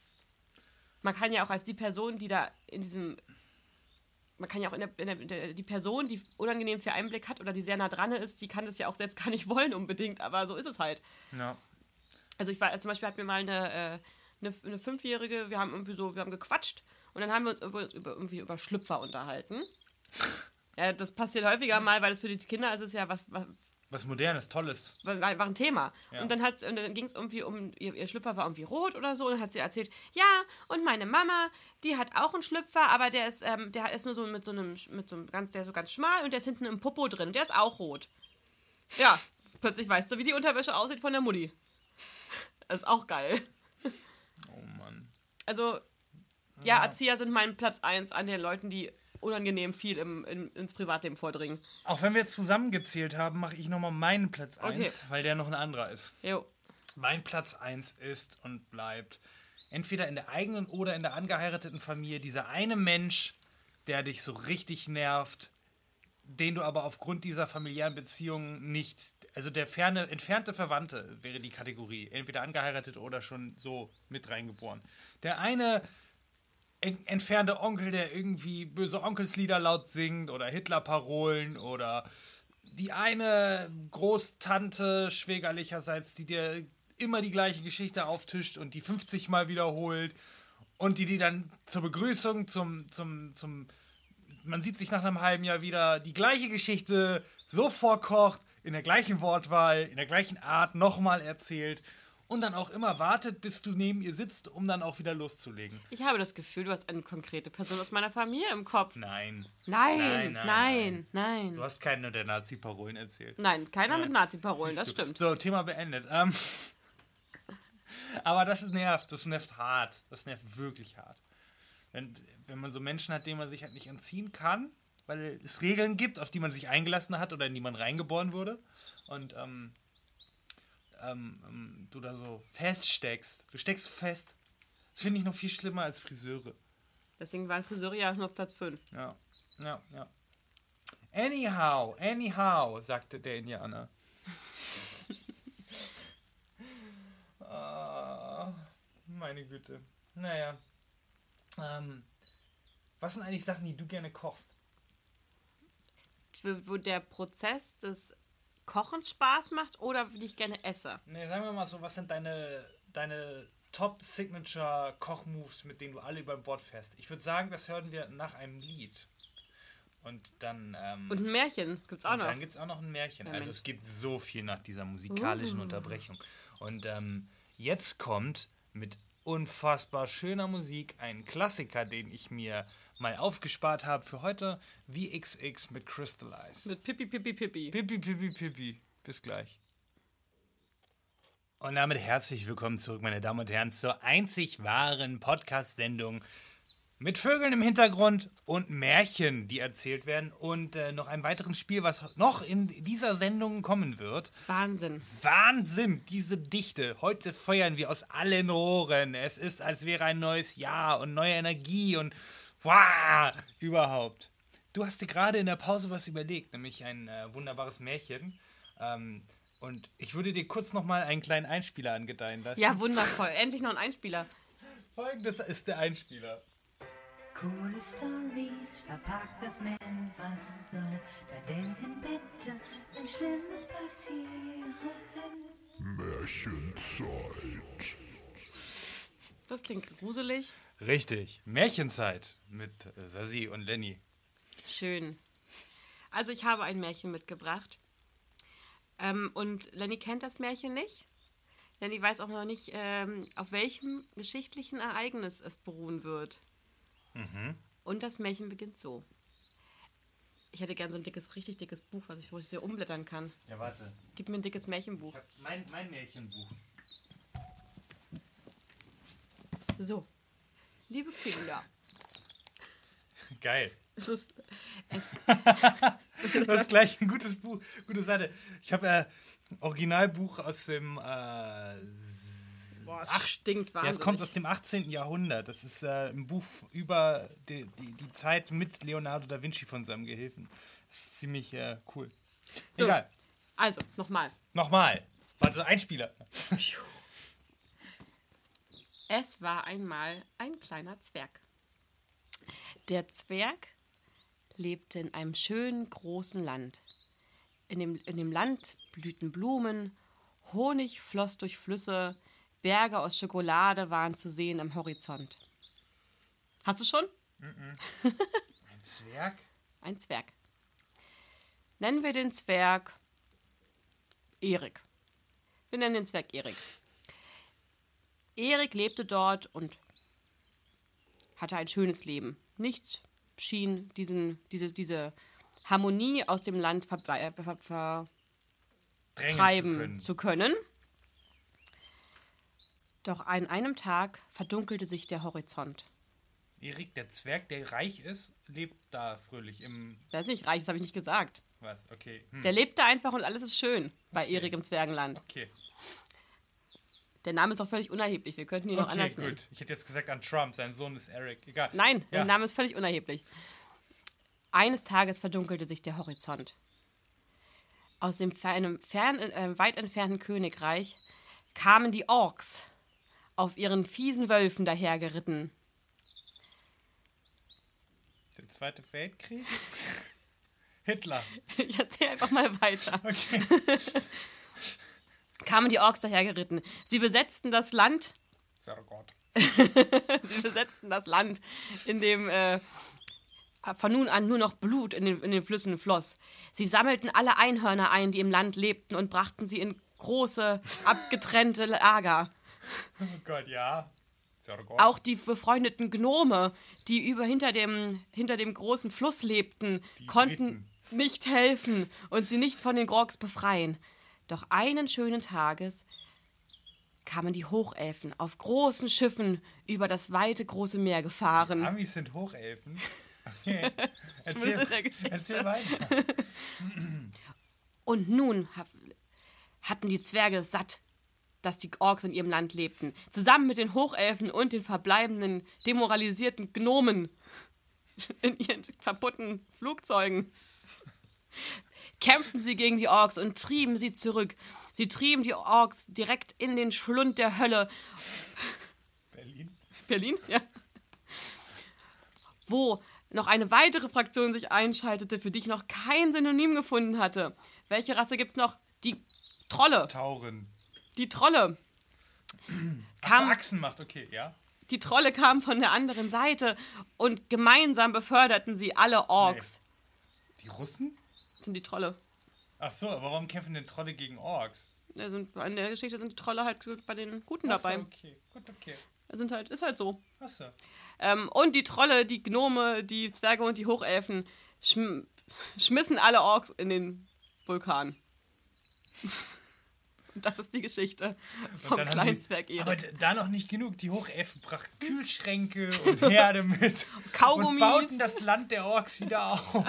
Man kann ja auch als die Person, die da in diesem... Man kann ja auch die Person, die unangenehm viel Einblick hat oder die sehr nah dran ist, die kann das ja auch selbst gar nicht wollen unbedingt, aber so ist es halt. Ja. Also zum Beispiel hatten wir mal eine 5-Jährige, wir haben gequatscht und dann haben wir uns irgendwie über Schlüpfer unterhalten. Ja, das passiert häufiger mal, weil es für die Kinder ist es ja was Modernes, Tolles. War ein Thema. Ja. Und dann ging es irgendwie ihr Schlüpper war irgendwie rot oder so und dann hat sie erzählt, ja, und meine Mama, die hat auch einen Schlüpfer, aber der ist nur so der ist so ganz schmal und der ist hinten im Popo drin, der ist auch rot. Ja, plötzlich weißt du, wie die Unterwäsche aussieht von der Mutti. Das ist auch geil. Oh Mann. Also, ja, Erzieher sind mein Platz 1 an den Leuten, die unangenehm viel ins Privatleben vordringen. Auch wenn wir jetzt zusammengezählt haben, mache ich nochmal meinen Platz 1, okay, weil der noch ein anderer ist. Jo. Mein Platz 1 ist und bleibt entweder in der eigenen oder in der angeheirateten Familie dieser eine Mensch, der dich so richtig nervt, den du aber aufgrund dieser familiären Beziehungen nicht, also der entfernte Verwandte wäre die Kategorie, entweder angeheiratet oder schon so mit reingeboren. Der eine entfernte Onkel, der irgendwie böse Onkelslieder laut singt oder Hitler-Parolen oder die eine Großtante schwägerlicherseits, die dir immer die gleiche Geschichte auftischt und die 50 Mal wiederholt und die dann zur Begrüßung, man sieht sich nach einem halben Jahr wieder, die gleiche Geschichte so vorkocht, in der gleichen Wortwahl, in der gleichen Art nochmal erzählt und dann auch immer wartet, bis du neben ihr sitzt, um dann auch wieder loszulegen. Ich habe das Gefühl, du hast eine konkrete Person aus meiner Familie im Kopf. Nein. Nein. Du hast keine der Nazi-Parolen erzählt. Nein, keiner mit Nazi-Parolen, das stimmt. So, Thema beendet. Aber das nervt hart. Das nervt wirklich hart. Wenn man so Menschen hat, denen man sich halt nicht entziehen kann, weil es Regeln gibt, auf die man sich eingelassen hat oder in die man reingeboren wurde und du da so feststeckst. Du steckst fest. Das finde ich noch viel schlimmer als Friseure. Deswegen waren Friseure ja nur auf Platz 5. Ja. Anyhow, sagte der Indianer. Meine Güte. Naja. Was sind eigentlich Sachen, die du gerne kochst? Wo der Prozess des Kochens Spaß macht oder die ich gerne esse? Ne, sagen wir mal so, was sind deine Top-Signature-Kochmoves, mit denen du alle über Bord fährst? Ich würde sagen, das hören wir nach einem Lied. Und dann... und ein Märchen gibt's auch noch. Dann gibt's auch noch ein Märchen. Also es gibt so viel nach dieser musikalischen Unterbrechung. Und jetzt kommt mit unfassbar schöner Musik ein Klassiker, den ich mir mal aufgespart habe für heute. VXX mit Crystallize. Mit Pippi. Pippi. Bis gleich. Und damit herzlich willkommen zurück, meine Damen und Herren, zur einzig wahren Podcast-Sendung mit Vögeln im Hintergrund und Märchen, die erzählt werden und noch einem weiteren Spiel, was noch in dieser Sendung kommen wird. Wahnsinn, diese Dichte. Heute feuern wir aus allen Rohren. Es ist, als wäre ein neues Jahr und neue Energie und wow, überhaupt. Du hast dir gerade in der Pause was überlegt, nämlich ein wunderbares Märchen. Und ich würde dir kurz nochmal einen kleinen Einspieler angedeihen lassen. Ja, wundervoll. Endlich noch ein Einspieler. Folgendes ist der Einspieler. Coole Stories verpackt als Menfassung. Bei denen bitte, wenn Schlimmes passieren. Märchenzeit. Das klingt gruselig. Richtig, Märchenzeit mit Sasi und Lenny. Schön. Also ich habe ein Märchen mitgebracht. Und Lenny kennt das Märchen nicht. Lenny weiß auch noch nicht, auf welchem geschichtlichen Ereignis es beruhen wird. Und das Märchen beginnt so. Ich hätte gern so ein richtig dickes Buch, wo ich so umblättern kann. Ja, warte. Gib mir ein dickes Märchenbuch. Ich hab mein Märchenbuch. So. Liebe Kinder. Geil. Es ist... Das ist gleich ein gutes Buch, gute Seite. Ich habe Originalbuch aus dem... es stinkt wahnsinnig. Ja, es kommt aus dem 18. Jahrhundert. Das ist ein Buch über die Zeit mit Leonardo da Vinci von seinem Gehilfen. Das ist ziemlich cool. So, egal. Also, nochmal. Warte, Einspieler. Es war einmal ein kleiner Zwerg. Der Zwerg lebte in einem schönen großen Land. In dem Land blühten Blumen, Honig floss durch Flüsse, Berge aus Schokolade waren zu sehen am Horizont. Hast du schon? Ein Zwerg? Ein Zwerg. Nennen wir den Zwerg Erik. Wir nennen den Zwerg Erik. Erik lebte dort und hatte ein schönes Leben. Nichts schien diese Harmonie aus dem Land vertreiben zu können. Doch an einem Tag verdunkelte sich der Horizont. Erik, der Zwerg, der reich ist, lebt da fröhlich im... Der ist nicht reich, das habe ich nicht gesagt. Was? Okay. Der lebte einfach und alles ist schön bei Erik im Zwergenland. Okay. Der Name ist auch völlig unerheblich. Wir könnten ihn noch anders nennen. Okay, gut. Ich hätte jetzt gesagt an Trump. Sein Sohn ist Eric. Egal. Nein, der Name ist völlig unerheblich. Eines Tages verdunkelte sich der Horizont. Aus einem weit entfernten Königreich kamen die Orks auf ihren fiesen Wölfen dahergeritten. Der Zweite Weltkrieg? Hitler. Ich erzähle einfach mal weiter. Okay. Kamen die Orks dahergeritten. Sie besetzten das Land, Oh Gott. in dem von nun an nur noch Blut in den Flüssen floss. Sie sammelten alle Einhörner ein, die im Land lebten, und brachten sie in große, abgetrennte Lager. Oh Gott, ja. Oh Gott. Auch die befreundeten Gnome, die hinter dem großen Fluss lebten, konnten nicht helfen und sie nicht von den Grogs befreien. Doch einen schönen Tages kamen die Hochelfen auf großen Schiffen über das weite, große Meer gefahren. Amis sind Hochelfen. Okay. Zumindest in der Geschichte. Erzähl weiter. Und nun hatten die Zwerge satt, dass die Orks in ihrem Land lebten. Zusammen mit den Hochelfen und den verbleibenden, demoralisierten Gnomen in ihren kaputten Flugzeugen kämpften sie gegen die Orks und trieben sie zurück. Sie trieben die Orks direkt in den Schlund der Hölle. Berlin? Ja. Wo noch eine weitere Fraktion sich einschaltete, für die ich noch kein Synonym gefunden hatte. Welche Rasse gibt's noch? Die Trolle. Tauren. Die Trolle. Achso, Achsen macht, okay, ja. Die Trolle kamen von der anderen Seite und gemeinsam beförderten sie alle Orks. Nee. Die Russen? Das sind die Trolle. Ach so, aber warum kämpfen denn Trolle gegen Orks? Also in der Geschichte sind die Trolle halt bei den Guten dabei. Okay, gut, okay. Ist halt so. Ach so. Und die Trolle, die Gnome, die Zwerge und die Hochelfen schmissen alle Orks in den Vulkan. Das ist die Geschichte vom Kleinzwerg Erik. Aber da noch nicht genug. Die Hochelfen brachten Kühlschränke und Herde mit. Kaugummis. Und bauten das Land der Orks wieder auf.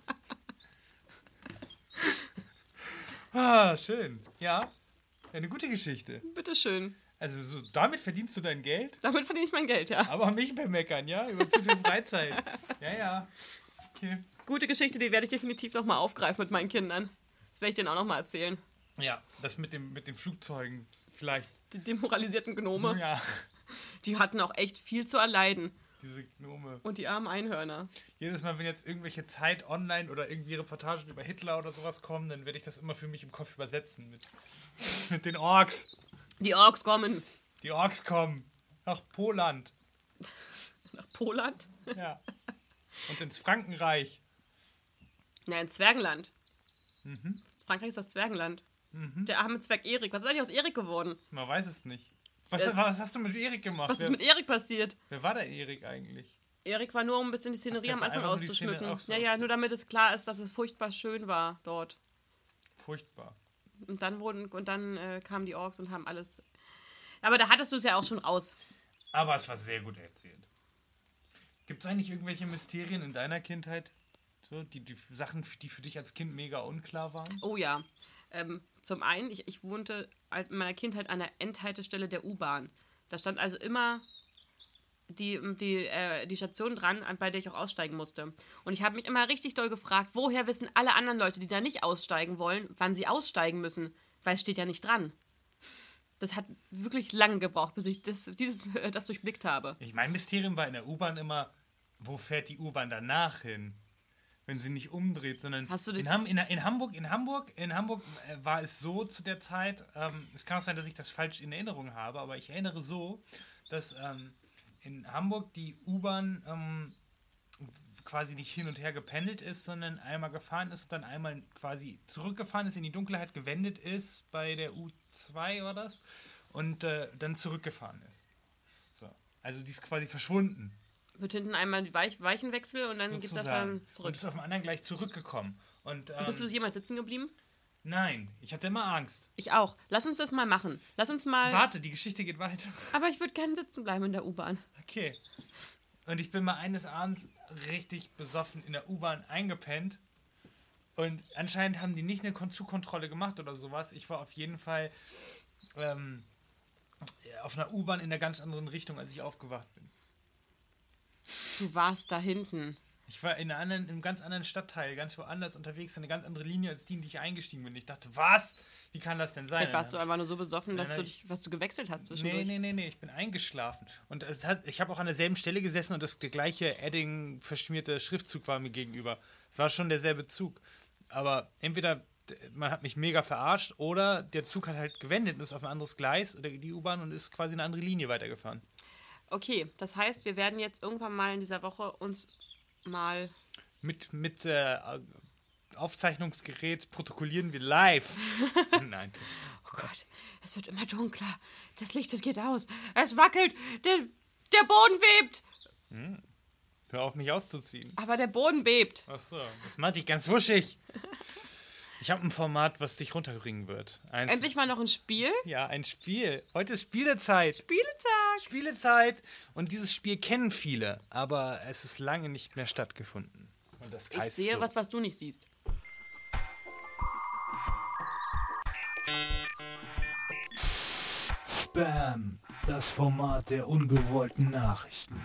Ah, schön. Ja, eine gute Geschichte. Bitteschön. Also so, damit verdienst du dein Geld? Damit verdiene ich mein Geld, ja. Aber mich bemeckern, ja? Über zu viel Freizeit. Ja. Okay. Gute Geschichte, die werde ich definitiv nochmal aufgreifen mit meinen Kindern. Das werde ich denen auch nochmal erzählen. Ja, das mit den Flugzeugen vielleicht. Die demoralisierten Gnome, Ja, die hatten auch echt viel zu erleiden. diese Gnome. Und die armen Einhörner. Jedes Mal, wenn jetzt irgendwelche Zeit online oder irgendwie Reportagen über Hitler oder sowas kommen, dann werde ich das immer für mich im Kopf übersetzen. Mit den Orks. Die Orks kommen Die Orks kommen nach Poland. nach Poland. Ja. Und ins Frankenreich. Na, ins Zwergenland. Frankreich ist das Zwergenland. Der arme Zwerg Erik. Was ist eigentlich aus Erik geworden? Man weiß es nicht. Was hast du mit Erik gemacht? Was ist mit Erik passiert? Wer war der Erik eigentlich? Erik war nur, um ein bisschen die Szenerie Ach, der am war Anfang einfach nur die Szene- auszuschmücken. ach so, Ja, okay. nur damit es klar ist, dass es furchtbar schön war dort. Furchtbar. Und dann kamen die Orks und haben alles. Aber da hattest du es ja auch schon raus. Aber es war sehr gut erzählt. Gibt es eigentlich irgendwelche Mysterien in deiner Kindheit? So, die Sachen, die für dich als Kind mega unklar waren? Oh ja. Zum einen, ich wohnte in meiner Kindheit an der Endhaltestelle der U-Bahn. Da stand also immer die Station dran, bei der ich auch aussteigen musste. Und ich habe mich immer richtig doll gefragt, woher wissen alle anderen Leute, die da nicht aussteigen wollen, wann sie aussteigen müssen? Weil es steht ja nicht dran. Das hat wirklich lange gebraucht, bis ich das durchblickt habe. Mein Mysterium war in der U-Bahn immer, wo fährt die U-Bahn danach hin? Wenn sie nicht umdreht, sondern Hast du in Hamburg war es so zu der Zeit, es kann auch sein, dass ich das falsch in Erinnerung habe, aber ich erinnere so, dass in Hamburg die U-Bahn quasi nicht hin und her gependelt ist, sondern einmal gefahren ist und dann einmal quasi zurückgefahren ist, in die Dunkelheit gewendet ist, bei der U2 war das, und dann zurückgefahren ist. So. Also die ist quasi verschwunden. Wird hinten einmal die Weichenwechsel und dann geht es dann zurück. Und ist auf dem anderen gleich zurückgekommen. Und, Bist du jemals sitzen geblieben? Nein, ich hatte immer Angst. Ich auch. Lass uns das mal machen. Lass uns mal... Warte, die Geschichte geht weiter. Aber ich würde gerne sitzen bleiben in der U-Bahn. Okay. Und ich bin mal eines Abends richtig besoffen in der U-Bahn eingepennt. Und anscheinend haben die nicht eine Zugkontrolle gemacht oder sowas. Ich war auf jeden Fall auf einer U-Bahn in einer ganz anderen Richtung, als ich aufgewacht bin. Du warst da hinten. Ich war in einem ganz anderen Stadtteil, ganz woanders unterwegs, eine ganz andere Linie als die, in die ich eingestiegen bin. Ich dachte, was? Wie kann das denn sein? Vielleicht warst du einfach nur so besoffen, dass du gewechselt hast zwischendurch. Nee, ich bin eingeschlafen. Und ich habe auch an derselben Stelle gesessen und der gleiche Edding-verschmierte Schriftzug war mir gegenüber. Es war schon derselbe Zug. Aber entweder man hat mich mega verarscht oder der Zug hat halt gewendet und ist auf ein anderes Gleis oder die U-Bahn und ist quasi eine andere Linie weitergefahren. Okay, das heißt, wir werden jetzt irgendwann mal in dieser Woche uns mal... Mit Aufzeichnungsgerät protokollieren wir live. Nein. Oh Gott, es wird immer dunkler. Das Licht, es geht aus. Es wackelt. Der Boden bebt. Hör auf, mich auszuziehen. Aber der Boden bebt. Achso, das meinte ich ganz wuschig. Ich habe ein Format, was dich runterbringen wird. Endlich mal noch ein Spiel? Ja, ein Spiel. Heute ist Spielezeit. Spielezeit. Und dieses Spiel kennen viele, aber es ist lange nicht mehr stattgefunden. Und das heißt Ich sehe was du nicht siehst. Spam, das Format der ungewollten Nachrichten.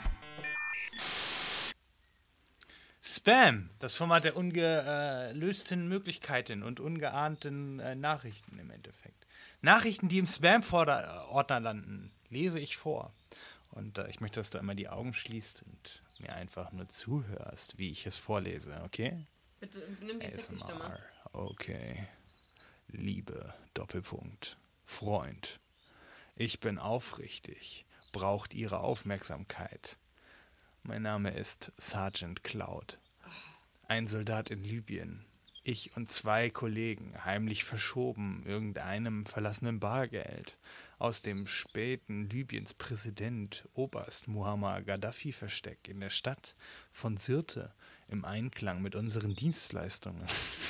Spam, das Format der ungelösten Möglichkeiten und ungeahnten Nachrichten im Endeffekt. Nachrichten, die im Spam-Ordner landen, lese ich vor. Und ich möchte, dass du einmal die Augen schließt und mir einfach nur zuhörst, wie ich es vorlese, okay? Bitte nimm die sexy Stimme. Okay. Liebe, Doppelpunkt, Freund. Ich bin aufrichtig, braucht Ihre Aufmerksamkeit. Mein Name ist Sergeant Cloud. Ein Soldat in Libyen. Ich und 2 Kollegen heimlich verschoben irgendeinem verlassenen Bargeld aus dem späten Libyens Präsident Oberst Muammar Gaddafi-Versteck in der Stadt von Sirte im Einklang mit unseren Dienstleistungen.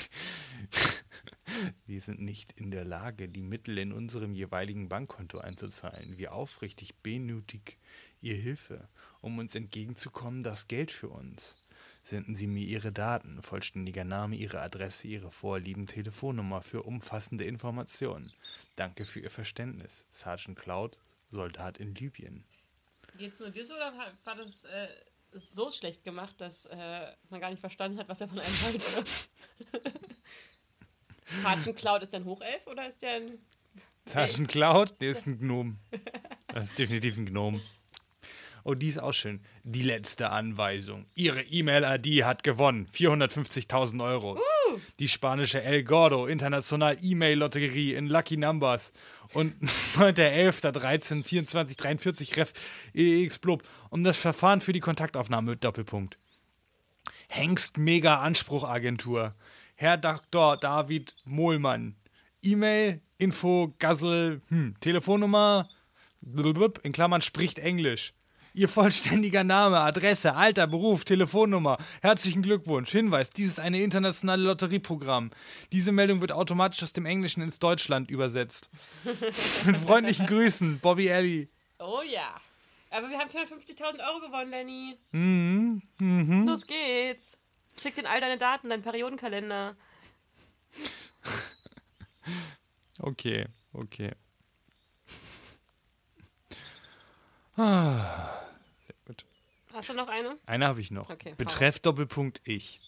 Wir sind nicht in der Lage, die Mittel in unserem jeweiligen Bankkonto einzuzahlen. Wie aufrichtig benötigt Ihr Hilfe, um uns entgegenzukommen, das Geld für uns. Senden Sie mir Ihre Daten, vollständiger Name, Ihre Adresse, Ihre Vorlieben, Telefonnummer für umfassende Informationen. Danke für Ihr Verständnis. Sergeant Cloud, Soldat in Libyen. Geht's nur dir so oder war das so schlecht gemacht, dass man gar nicht verstanden hat, was er von einem wollte? Sergeant Cloud, ist der ein Hochelf oder ist der ein... Sergeant Cloud, der ist ein Gnom. Das ist definitiv ein Gnom. Oh, die ist auch schön. Die letzte Anweisung. Ihre E-Mail-ID hat gewonnen. 450.000 Euro. Die spanische El Gordo, international E-Mail-Lotterie in Lucky Numbers. Und 9.11.13, 24, 43 Ref EX Blub. Um das Verfahren für die Kontaktaufnahme mit Doppelpunkt. Hengst Mega Anspruchagentur. Herr Dr. David Mohlmann. E-Mail, Info, Gassel, Telefonnummer, in Klammern spricht Englisch. Ihr vollständiger Name, Adresse, Alter, Beruf, Telefonnummer. Herzlichen Glückwunsch. Hinweis, dies ist eine internationale Lotterieprogramm. Diese Meldung wird automatisch aus dem Englischen ins Deutschland übersetzt. Mit freundlichen Grüßen, Bobby Ellie. Oh ja. Aber wir haben 450.000 Euro gewonnen, Lenny. Los geht's. Schick den all deine Daten, deinen Periodenkalender. Okay. Sehr gut. Hast du noch eine? Eine habe ich noch. Okay, Betreff Doppelpunkt ich.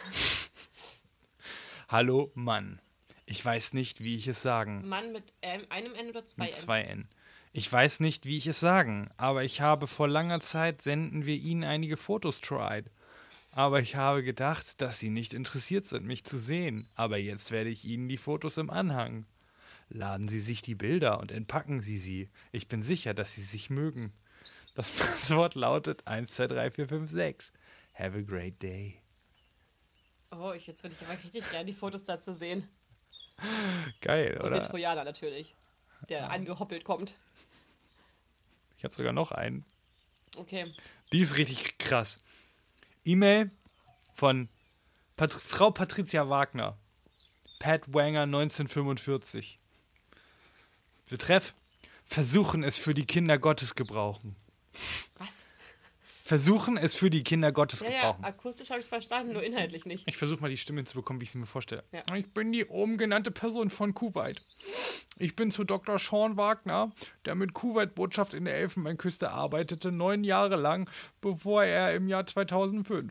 Hallo Mann. Ich weiß nicht, wie ich es sagen. Mann mit einem N oder 2 N? Mit 2 N. Ich weiß nicht, wie ich es sagen, aber ich habe vor langer Zeit senden wir Ihnen einige Fotos tried. Aber ich habe gedacht, dass Sie nicht interessiert sind, mich zu sehen. Aber jetzt werde ich Ihnen die Fotos im Anhang. Laden Sie sich die Bilder und entpacken Sie sie. Ich bin sicher, dass Sie sich mögen. Das Passwort lautet 123456. Have a great day. Oh, jetzt würde ich aber richtig gerne die Fotos dazu sehen. Geil, Und oder? den Trojaner natürlich, der angehoppelt kommt. Ich habe sogar noch einen. Okay. Die ist richtig krass. E-Mail von Frau Patricia Wagner. Pat Wanger 1945. Betreff: Versuchen es für die Kinder Gottes gebrauchen. Was? Versuchen es für die Kinder Gottes Ja, gebrauchen. akustisch habe ich es verstanden, nur inhaltlich nicht. Ich versuche mal die Stimme zu bekommen, wie ich sie mir vorstelle. Ja. Ich bin die oben genannte Person von Kuwait. Ich bin zu Dr. Sean Wagner, der mit Kuwait-Botschaft in der Elfenbeinküste arbeitete, 9 Jahre lang, bevor er im Jahr 2005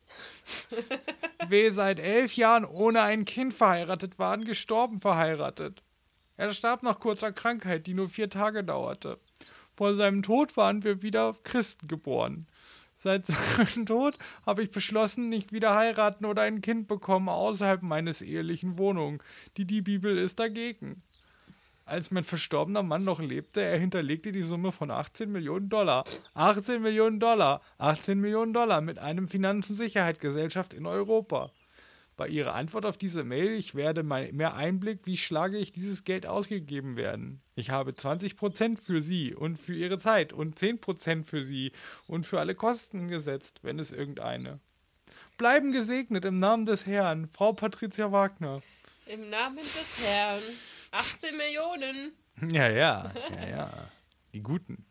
W. seit 11 Jahren ohne ein Kind verheiratet waren, gestorben verheiratet. Er starb nach kurzer Krankheit, die nur 4 Tage dauerte. Vor seinem Tod waren wir wieder Christen geboren. Seit seinem Tod habe ich beschlossen, nicht wieder heiraten oder ein Kind bekommen außerhalb meines ehelichen Wohnung. Die Bibel ist dagegen. Als mein verstorbener Mann noch lebte, er hinterlegte die Summe von $18 Millionen. 18 Millionen Dollar. 18 Millionen Dollar mit einem Finanz- und Sicherheitsgesellschaft in Europa. Bei Ihrer Antwort auf diese Mail, ich werde mehr Einblick, wie schlage ich dieses Geld ausgegeben werden. Ich habe 20% für Sie und für Ihre Zeit und 10% für Sie und für alle Kosten gesetzt, wenn es irgendeine. Bleiben gesegnet im Namen des Herrn, Frau Patricia Wagner. Im Namen des Herrn. 18 Millionen. Ja. Die Guten.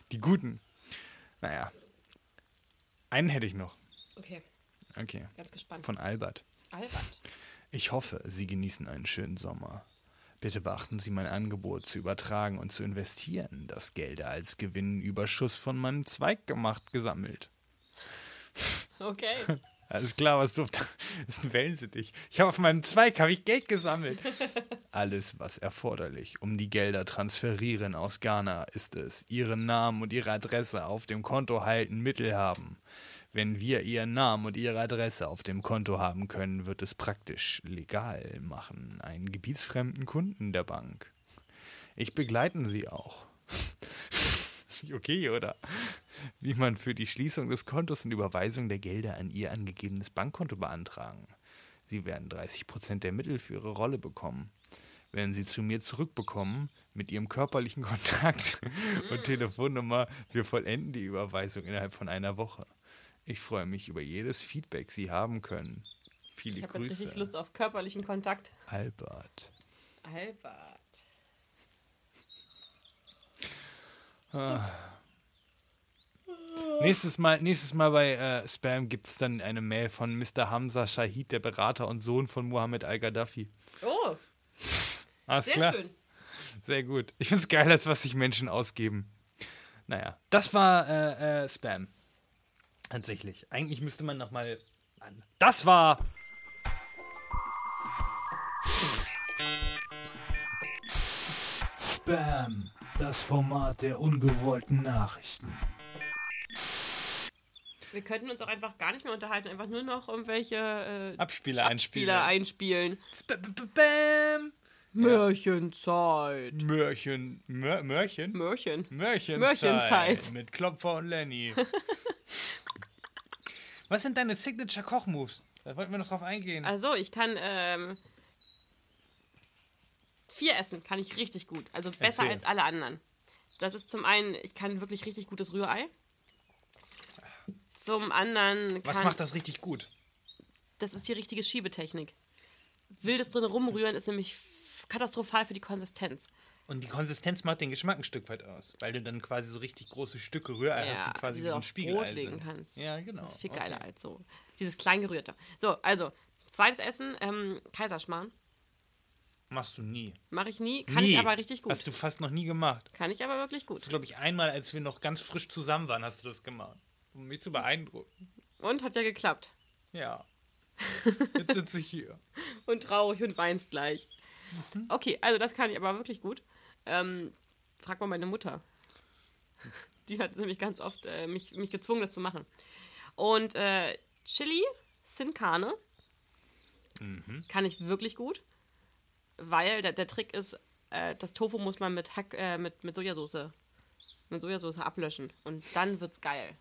Naja. Einen hätte ich noch. Okay, Okay. ganz gespannt. Von Albert. Albert. Ich hoffe, Sie genießen einen schönen Sommer. Bitte beachten Sie mein Angebot zu übertragen und zu investieren. Das Gelder als Gewinnüberschuss von meinem Zweig gesammelt. Okay. Alles klar, was du... Das ist ein Wellensittich. Ich habe auf meinem Zweig Geld gesammelt. Alles, was erforderlich, um die Gelder transferieren aus Ghana, ist es, Ihren Namen und Ihre Adresse auf dem Konto halten, Mittel haben. Wenn wir Ihren Namen und Ihre Adresse auf dem Konto haben können, wird es praktisch legal machen, einen gebietsfremden Kunden der Bank. Ich begleiten Sie auch. Okay, oder? Wie man für die Schließung des Kontos und Überweisung der Gelder an Ihr angegebenes Bankkonto beantragen. Sie werden 30% der Mittel für Ihre Rolle bekommen. Wenn Sie zu mir zurückbekommen, mit Ihrem körperlichen Kontakt und Telefonnummer, wir vollenden die Überweisung innerhalb von einer Woche. Ich freue mich über jedes Feedback Sie haben können. Viele Ich habe jetzt Grüße. richtig Lust auf körperlichen Kontakt. Albert. Albert. Nächstes Mal bei Spam gibt es dann eine Mail von Mr. Hamza Shahid, der Berater und Sohn von Muhammad al-Gaddafi. Oh, Alles sehr klar? schön. Sehr gut. Ich finde es geil, als was sich Menschen ausgeben. Naja, das war Spam. Tatsächlich. Eigentlich müsste man nochmal an. Das war... Spam, das Format der ungewollten Nachrichten. Wir könnten uns auch einfach gar nicht mehr unterhalten, einfach nur noch irgendwelche Abspieler einspielen. Spam. Märchenzeit. Mörchen. Märchenzeit. Mit Klopfer und Lenny. Was sind deine Signature-Kochmoves? Da wollten wir noch drauf eingehen. Also, ich kann 4 essen, kann ich richtig gut. Also besser Erzähl. als alle anderen. Das ist zum einen, ich kann wirklich richtig gutes Rührei. Zum anderen Was macht das richtig gut? das ist die richtige Schiebetechnik. Wildes drin rumrühren ist nämlich katastrophal für die Konsistenz. Und die Konsistenz macht den Geschmack ein Stück weit aus, weil du dann quasi so richtig große Stücke Rührei hast, die quasi die wie du so ein aufs Spiegelei Brot legen sind. kannst. Ja, genau. Das ist viel geiler als so. Dieses Kleingerührte. So, also, zweites Essen, Kaiserschmarrn. Machst du nie. Mache ich nie, kann ich aber richtig gut. Hast du fast noch nie gemacht. Kann ich aber wirklich gut. Das glaube ich einmal, als wir noch ganz frisch zusammen waren, hast du das gemacht. Um mich zu beeindrucken. Und hat ja geklappt. Ja. Jetzt sitze ich hier. Und traurig und weinst gleich. Okay, also das kann ich aber wirklich gut. Frag mal meine Mutter. Die hat nämlich ganz oft mich gezwungen, das zu machen. Und Chili Sin Carne kann ich wirklich gut. Weil der Trick ist, das Tofu muss man mit Sojasauce ablöschen. Und dann wird's geil.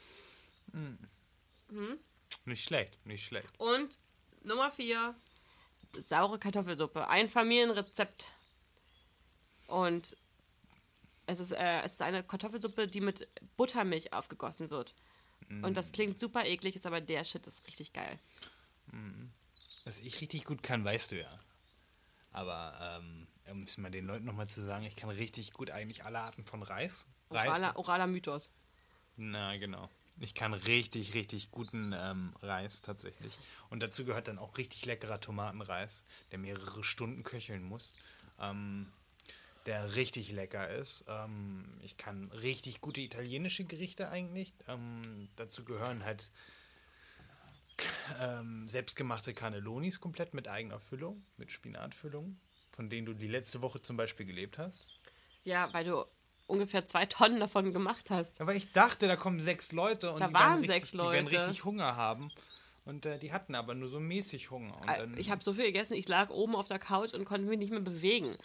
Nicht schlecht, nicht schlecht. Und Nummer 4, saure Kartoffelsuppe. Ein Familienrezept. Und es ist eine Kartoffelsuppe, die mit Buttermilch aufgegossen wird. Und das klingt super eklig, ist aber der Shit ist richtig geil. Was ich richtig gut kann, weißt du ja. Aber um es mal den Leuten nochmal zu sagen, ich kann richtig gut eigentlich alle Arten von Reis. Oraler Mythos. Na, genau. Ich kann richtig, richtig guten Reis tatsächlich. Und dazu gehört dann auch richtig leckerer Tomatenreis, der mehrere Stunden köcheln muss. Der richtig lecker ist. Ich kann richtig gute italienische Gerichte eigentlich. Dazu gehören halt selbstgemachte Cannellonis komplett mit eigener Füllung, mit Spinatfüllung, von denen du die letzte Woche zum Beispiel gelebt hast. Ja, weil du ungefähr 2 Tonnen davon gemacht hast. Aber ich dachte, da kommen 6 Leute und Da die waren werden 6 die werden Leute. richtig Hunger haben. Und die hatten aber nur so mäßig Hunger. Und dann, Ich habe so viel gegessen, ich lag oben auf der Couch und konnte mich nicht mehr bewegen.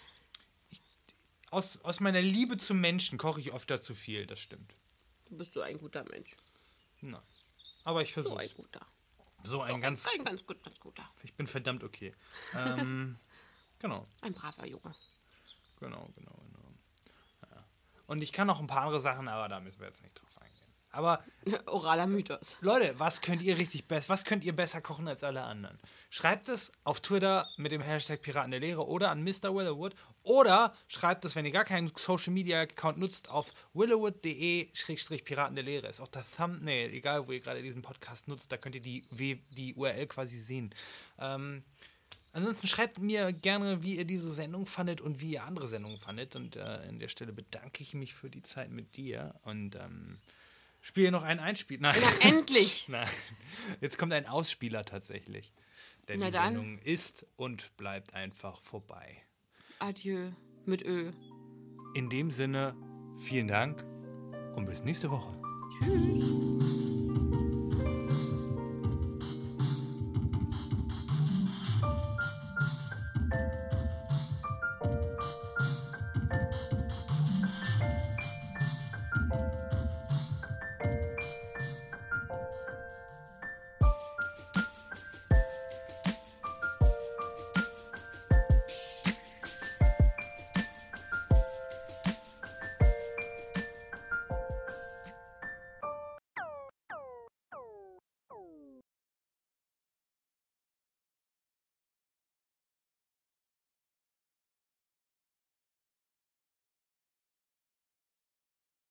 aus meiner Liebe zum Menschen koche ich öfter zu viel, das stimmt. Du bist so ein guter Mensch. Nein. Aber ich So versuche ein es. guter. Ein ganz... Ein ganz guter. Ich bin verdammt okay. Genau. Ein braver Junge. Genau. Ja. Und ich kann noch ein paar andere Sachen, aber da müssen wir jetzt nicht drauf eingehen. Aber Oraler Mythos. Leute, was könnt ihr besser kochen als alle anderen? Schreibt es auf Twitter mit dem Hashtag Piraten der Lehre oder an Mr. Willowwood oder schreibt es, wenn ihr gar keinen Social Media Account nutzt, auf willowwood.de/Piraten der Lehre. Ist auch der Thumbnail, egal wo ihr gerade diesen Podcast nutzt, da könnt ihr die URL quasi sehen. Ansonsten schreibt mir gerne, wie ihr diese Sendung fandet und wie ihr andere Sendungen fandet. Und an der Stelle bedanke ich mich für die Zeit mit dir und spiele noch einen Einspieler. Nein. Na, endlich! Nein. Jetzt kommt ein Ausspieler tatsächlich. Denn Na die dann. Sendung ist und bleibt einfach vorbei. Adieu mit Ö. In dem Sinne, vielen Dank und bis nächste Woche. Tschüss.